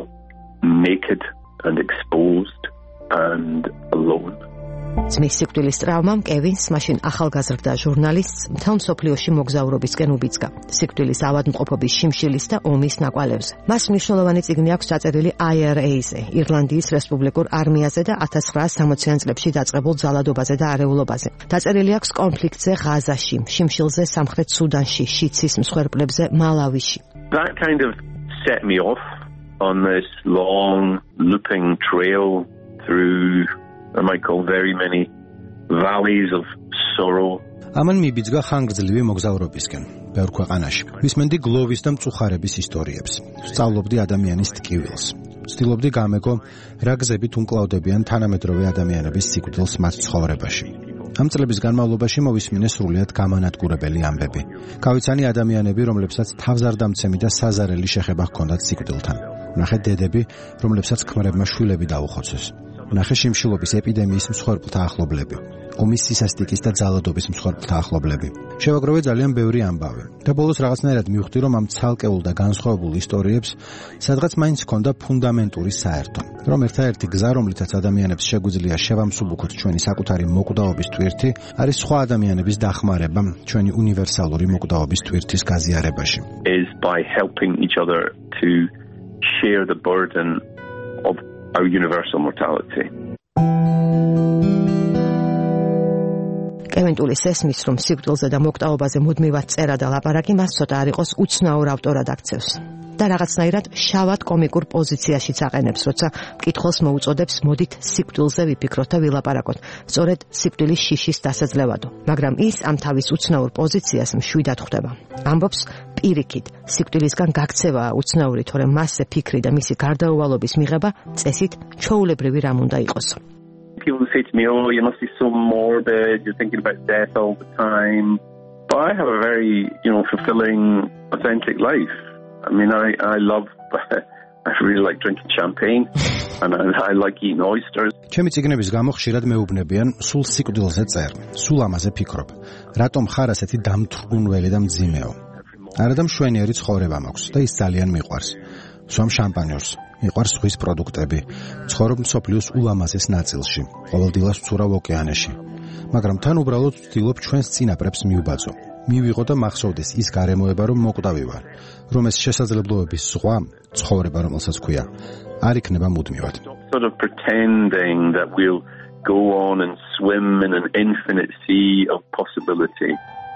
naked and exposed and alone. ძმის სიკვდილის ტრავმამ კევინს მაშინ ახალგაზრდა ჟურნალისტს მთელ მსოფლიოში მოგზაურობისკენ უბიძგა. სიკვდილის ავადმყოფობის შიმშილის და ომის ნაკვალევზე. მას მნიშვნელოვანი წიგნი აქვს დაწერილი IRA-ზე, ირლანდიის რესპუბლიკურ არმიაზე და 1960-იან წლებში დაწყებულ ძალადობაზე და არეულობაზე. დაწერილი აქვს კონფლიქტზე ღაზაში, შიმშილზე სამხრეთ სუდანში, შიცის მსხვერპლებზე მალავიში. That kind of set me off on this long looping trail through I might call very many valleys of sorrow. ამან მიბიძგა ხანგრძლივი მოგზაურობისკენ, ბევრ ქვეყანაში. ვისმენდი გლოვის და მწუხარების ისტორიებს. ვსწავლობდი ადამიანის ტკივილს. ვცდილობდი გამეგო, რა გზებით უმკლავდებიან თანამედროვე ადამიანების სიკვდილს მათ ცხოვრებაში. ამ წლების განმავლობაში მოვისმინე სრულიად გამანადგურებელი ამბები. გავიცანი ადამიანები, რომლებსაც თავზარდამცემი და საზარელი შეხება ჰქონდათ სიკვდილთან. ვნახე დედები, რომლებსაც ქმრებმა შვილები დაუხოცეს. ვნახე შიმშილობის ეპიდემიის მსხვერპლთა ახლობლები, ომის სისასტიკის და ძალადობის მსხვერპლთა ახლობლები. შევაგროვე ძალიან ბევრი ამბავი და ბოლოს რაღაცნაირად მივხვდი, რომ ამ ცალკეულ და განსხვავებულ ისტორიებს სადღაც მაინც ჰქონდა ფუნდამენტური საერთო, რომ ერთადერთი გზა, რომლითაც ადამიანებს შეგვიძლია შევამსუბუქოთ ჩვენი საკუთარი მოკვდავობის ტვირთი, არის სხვა ადამიანების დახმარება ჩვენი უნივერსალური მოკვდავობის ტვირთის გაზიარებაში. Is by helping each other to share the burden of our universal mortality. კევინ ტულის ესმის, რომ სიკვდილზე და მოკვდავობაზე მუდმივად წერა და ლაპარაკი მას ცოტა არ იყოს უცნაურ ავტორად აქცევს. და რაღაცნაირად შავად კომიკურ პოზიციაშიც აყენებს, როცა მკითხველს მოუწოდებს მოდით სიკვდილზე ვიფიქროთ და ვილაპარაკოთ, სწორედ სიკვდილის შიშის დასაძლევადო. მაგრამ ის ამ თავის უცნაურ პოზიციას მშვიდად ხვდება. ამბობს პირიქით, სიკვდილისგან გაქცევაა უცნაური, თორემ მასზე ფიქრი და მისი გარდაუვალობის მიღება წესით ჩვეულებრივი რამ უნდა იყოს. People say to me, "Oh, you must be so morbid. You're thinking about death all the time." But I have a very, fulfilling, authentic life. I mean, I love I really like drinking champagne and I like eating oysters. ჩემი წიგნების გამო ხშირად მეუბნებიან, სულ სიკვდილზე წერ, სულ ამაზე ფიქრობ. რატომ ხარ ასეთი დამთრგუნველი და მძიმეო? არადა მშვენიერი ცხოვრება მაქვს და ის ძალიან მიყვარს. ვსვამ შამპანიორს, მიყვარს ზღვის პროდუქტები, ცხოვრობ მსოფლიოს ულამაზეს ნაწილში, ყოველდღიურად ვცურავ ოკეანეში. მაგრამ თან უბრალოდ ვცდილობ ჩვენს წინაპრებს მივბაძო. მივიღო და მახსოვდეს ის გარემოება, რომ მოკვდავი ვარ, რომ ეს შესაძლებლობების ზღვა, ცხოვრება, რომელსაც ქვია, არ იქნება მუდმივად. Sort of pretending that we'll go on and swim in an infinite sea of possibility.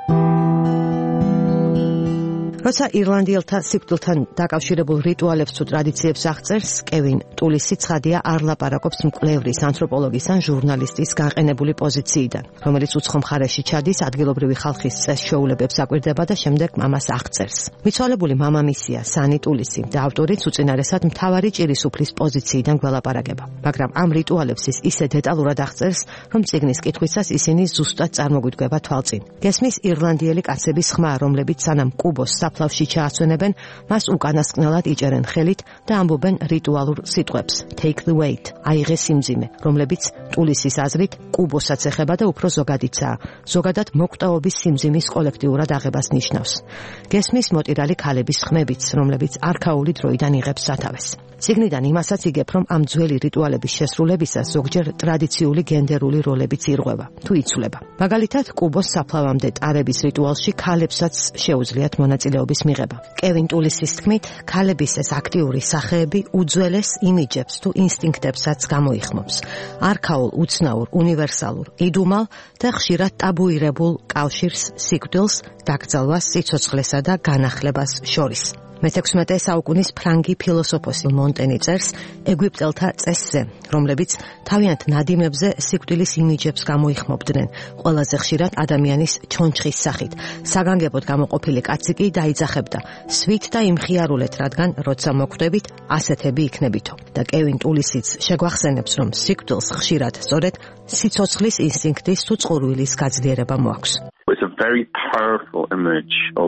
როცა ირლანდიელთა სიკვდილთან დაკავშირებულ რიტუალებს თუ ტრადიციებს აღწერს, კევინ ტულისი ცხადია არ ლაპარაკობს მკვლევრის, ანთროპოლოგის ან ჟურნალისტის გაყენებული პოზიციიდან, რომელიც უცხო მხარეში ჩადის, ადგილობრივი ხალხის წესჩვეულებებს აკვირდება და შემდეგ მამას აღწერს. მიცვალებული მამამისია სანი ტულისი და ავტორიც უწინარესად მთავარი ჭირისუფლის პოზიციიდან გველაპარაკება. მაგრამ ამ რიტუალებს ის ისე დეტალურად აღწერს, რომ წიგნის კითხვისას ისინი ზუსტად წარმოგვიდგება თვალწინ. გესმის ირლანდიელი კაცების ხმა, რომლებიც სანამ კუბოს საფლავში ჩააცვენებენ, მას უკანასკნელად იჭერენ ხელით და ამბობენ რიტუალურ სიტყვებს take the weight, აიღე სიმძიმე, რომლებიც ტულისის აზრით კუბოსაც ეხება და უფრო ზოგადიცაა. ზოგადად მოკვდავობის სიმძიმის კოლექტიურად აღებას ნიშნავს. გესმის მოტირალი ქალების ხმებიც, რომლებიც არქაული დროიდან იღებს სათავეს. წიგნიდან იმასაც იგებ, რომ ამ ძველი რიტუალების შესრულებისას ზოგჯერ ტრადიციული გენდერული როლებიც ირღვევა, თუ იცვლება. მაგალითად, კუბოს საფლავამდე ტარების რიტუალში ქალებსაც შეუძლიათ მონაწილეობის მიღება. კევინ ტულისის თქმით, ქალების ეს აქტიური სახეები უძველეს იმიჯებს თუ ინსტინქტებსაც გამოიხმობს. არქაულ, უცნაურ, უნივერსალურ, იდუმალ და ხშირად ტაბუირებულ კავშირს სიკვდილს, დაკრძალვას, სიცოცხლესა და განახლებას შორის. მე-16 საუკუნის ფრანგი ფილოსოფოსი მონტენი წერს ეგვიპტელთა წესზე, რომლებიც თავიანთ ნადიმებზე სიკვდილის იმიჯებს გამოიხმობდნენ, ყველაზე ხშირად ადამიანის ჩონჩხის სახით. საგანგებოდ გამოყოფილი კაცი კი დაიძახებდა, სვით და იმხიარულეთ, რადგან როცა მოკვდებით, ასეთები იქნებითო. და კევინ ტულისიც შეგვახსენებს, რომ სიკვდილს ხშირად სწორედ სიცოცხლის ინსტინქტის თუ წყურვილის გაძლიერება მოაქვს. It's a very powerful image of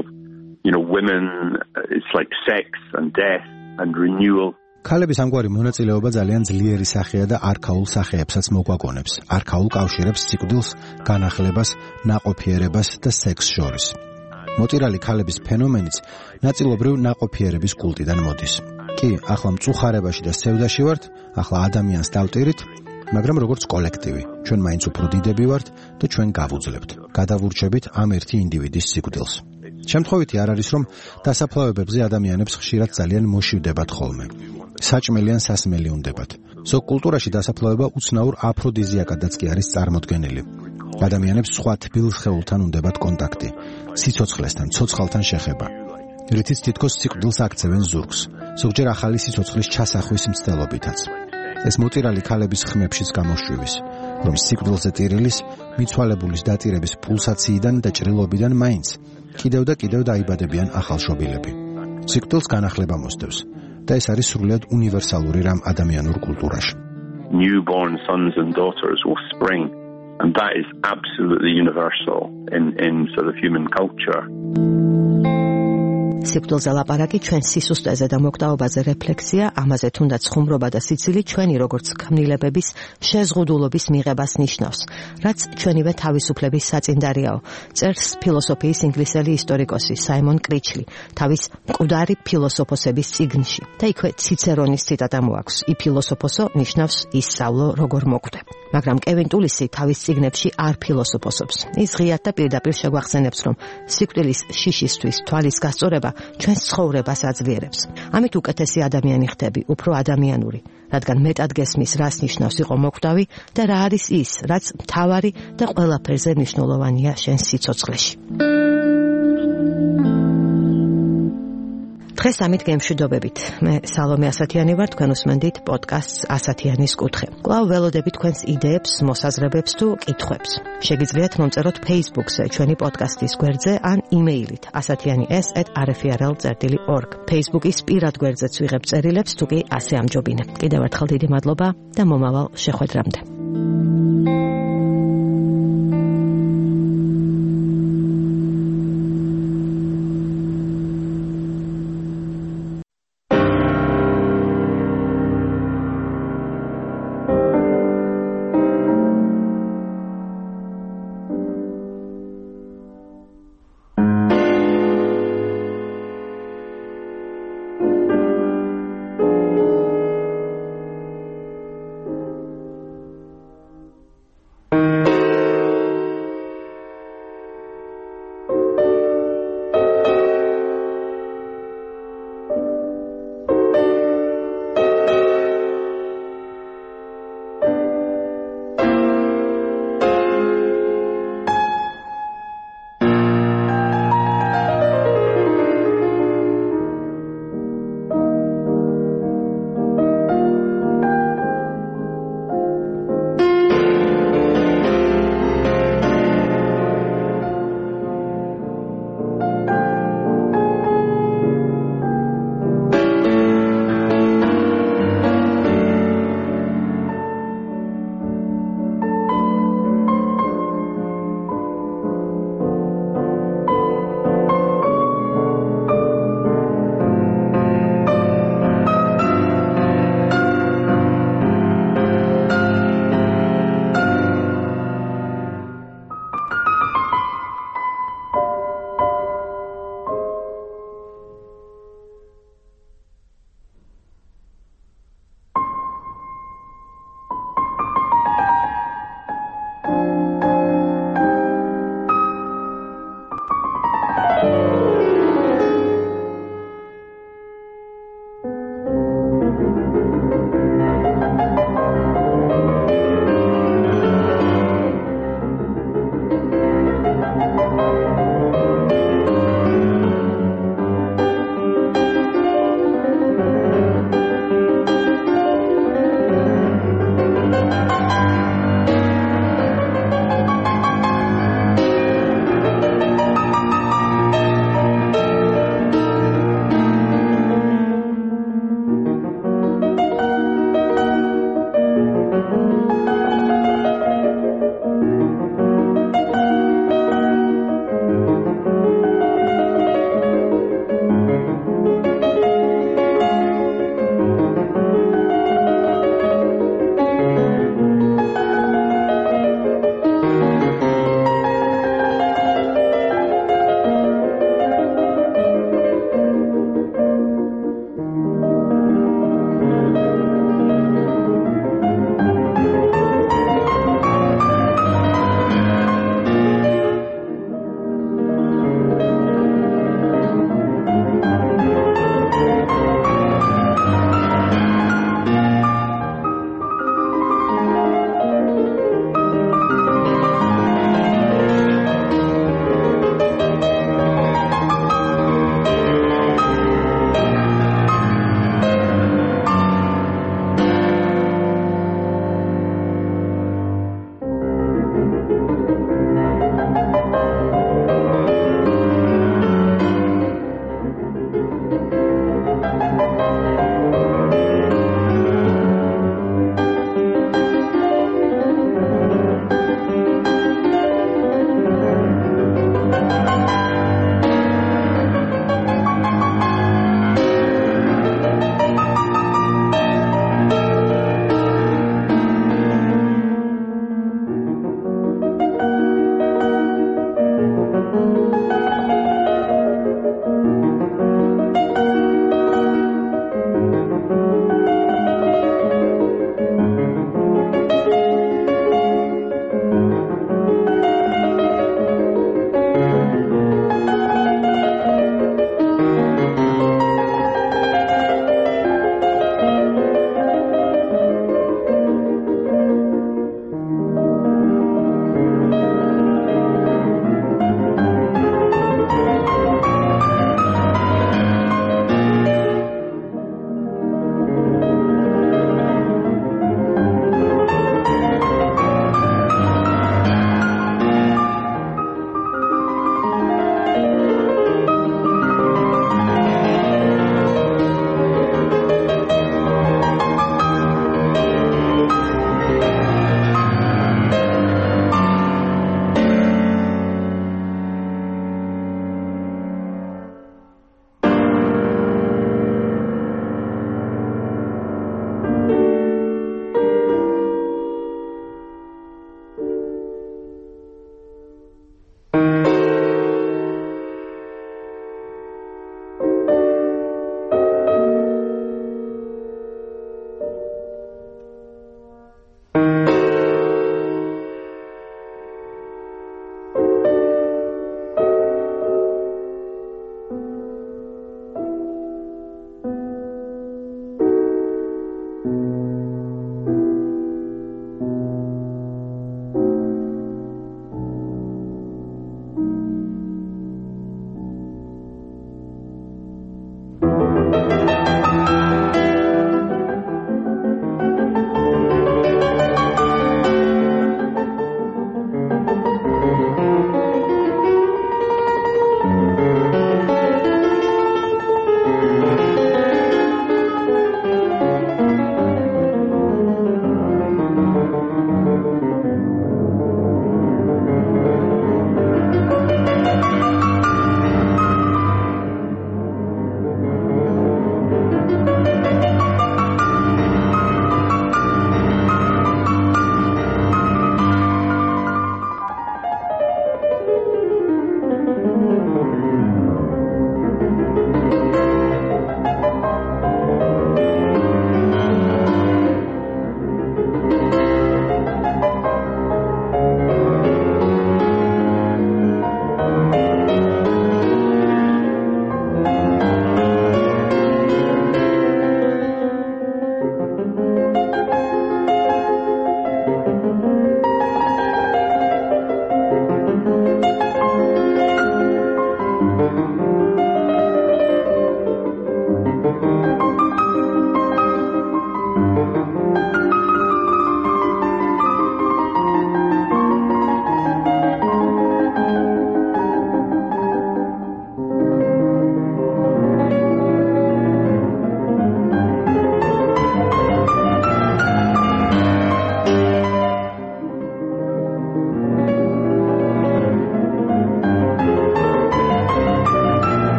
women, it's like sex and death and renewal. ქალების ამგვარი მონაწილეობა ძალიან ძლიერი სახეა და არქაულ სახეებსაც მოგვაგონებს. არქაულ კავშირებს სიკვდილს, განახლებას, ნაყოფიერებას და სექსს შორის. მოტირალი ქალების ფენომენიც ნაწილობრივ ნაყოფიერების კულტიდან მოდის. კი, ახლა მწუხარებაში და სევდაში ვართ, ახლა ადამიანს დავტირით, მაგრამ როგორც კოლექტივი, ჩვენ მაინც უფრო დიდები ვართ და ჩვენ გავუძლებთ. გადავურჩებით ამ ერთი ინდივიდის სიკვდილს. შემთხვევითი არ არის, რომ დასაფლავებებზე ადამიანებს ხშირად ძალიან მოშივდებათ ხოლმე. საჭმელი ან სასმელი უნდებათ. ზოგ კულტურაში დასაფლავება უცნაურ აფროდიზიაკადაც კი არის წარმოდგენილი. ადამიანებს სხვა თბილ სხეულთან უნდებათ კონტაქტი, სიცოცხლესთან, ცოცხალთან შეხება. რითიც თითქოს სიკვდილს აქცევენ ზურგს, ზოგჯერ ახალი სიცოცხლის ჩასახვის მცდელობითაც. ეს მოტირალი ქალების ხმებშიც გამოშვივის, რომ სიკვდილზე ტირილის, მიცვალებულის დატირების პულსაციიდან და ჭრილობიდან მაინც კიდევ და კიდევ დაიბადებიან ახალშობილები. სიკვდილს განახლება მოსდევს და ეს არის სრულიად უნივერსალური რამ ადამიანურ კულტურაში. Newborn sons and daughters will spring, and that is absolutely universal in sort of human culture. სიკვდილზე ლაპარაკი ჩვენ სისუსტეზე და მოკვდავობაზე რეფლექსია, ამაზე თუნდაც ხუმრობა და სიცილი ჩვენი როგორც ქმნილებების შეზღუდულობის მიღებას ნიშნავს, რაც ჩვენივე თავისუფლების საწინდარიაო. წერს ფილოსოფიის ინგლისელი ისტორიკოსი საიმონ კრიჩლი თავის მკვდარი ფილოსოფოსების წიგნში და იქვე ციცერონის ციტატა მოაქვს: "I ფილოსოფოსო ნიშნავს ისწავლო როგორ მოკვდე." მაგრამ კევინ ტულისი თავის წიგნებში არ ფილოსოფოსობს. ის ღიად და პირდაპირ შეგვახსენებს, რომ სიკვდილის შიშისთვის თვალის გასწორება ჩვენს ცხოვრებას აძლიერებს. ამით უკეთესი ადამიანი ხდები, უფრო ადამიანური, რადგან მეტად გესმის, რას ნიშნავს იყო მოკვდავი და რა არის ის, რაც მთავარი და ყველაფერზე მნიშვნელოვანია შენ სიცოცხლეში. დღეს ამით გემშვიდობებით. მე სალომე ასათიანი ვარ, თქვენ უსმენთ პოდკასტს ასათიანის კუთხე. კვლავ ველოდებით თქვენს იდეებს, მოსაზრებებს თუ კითხვებს. შეგიძლიათ მომწეროთ Facebook-ზე, ჩვენი პოდკასტის გვერდზე ან იმეილით asatiyani@rfrl.org. Facebook-ის პირად გვერდზეც ვიღებ წერილებს, თუ კი ასე ამჯობინებ. კიდევ ერთხელ დიდი მადლობა და მომავალ შეხვედრამდე.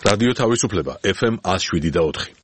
რადიო თავისუფლება FM 107.4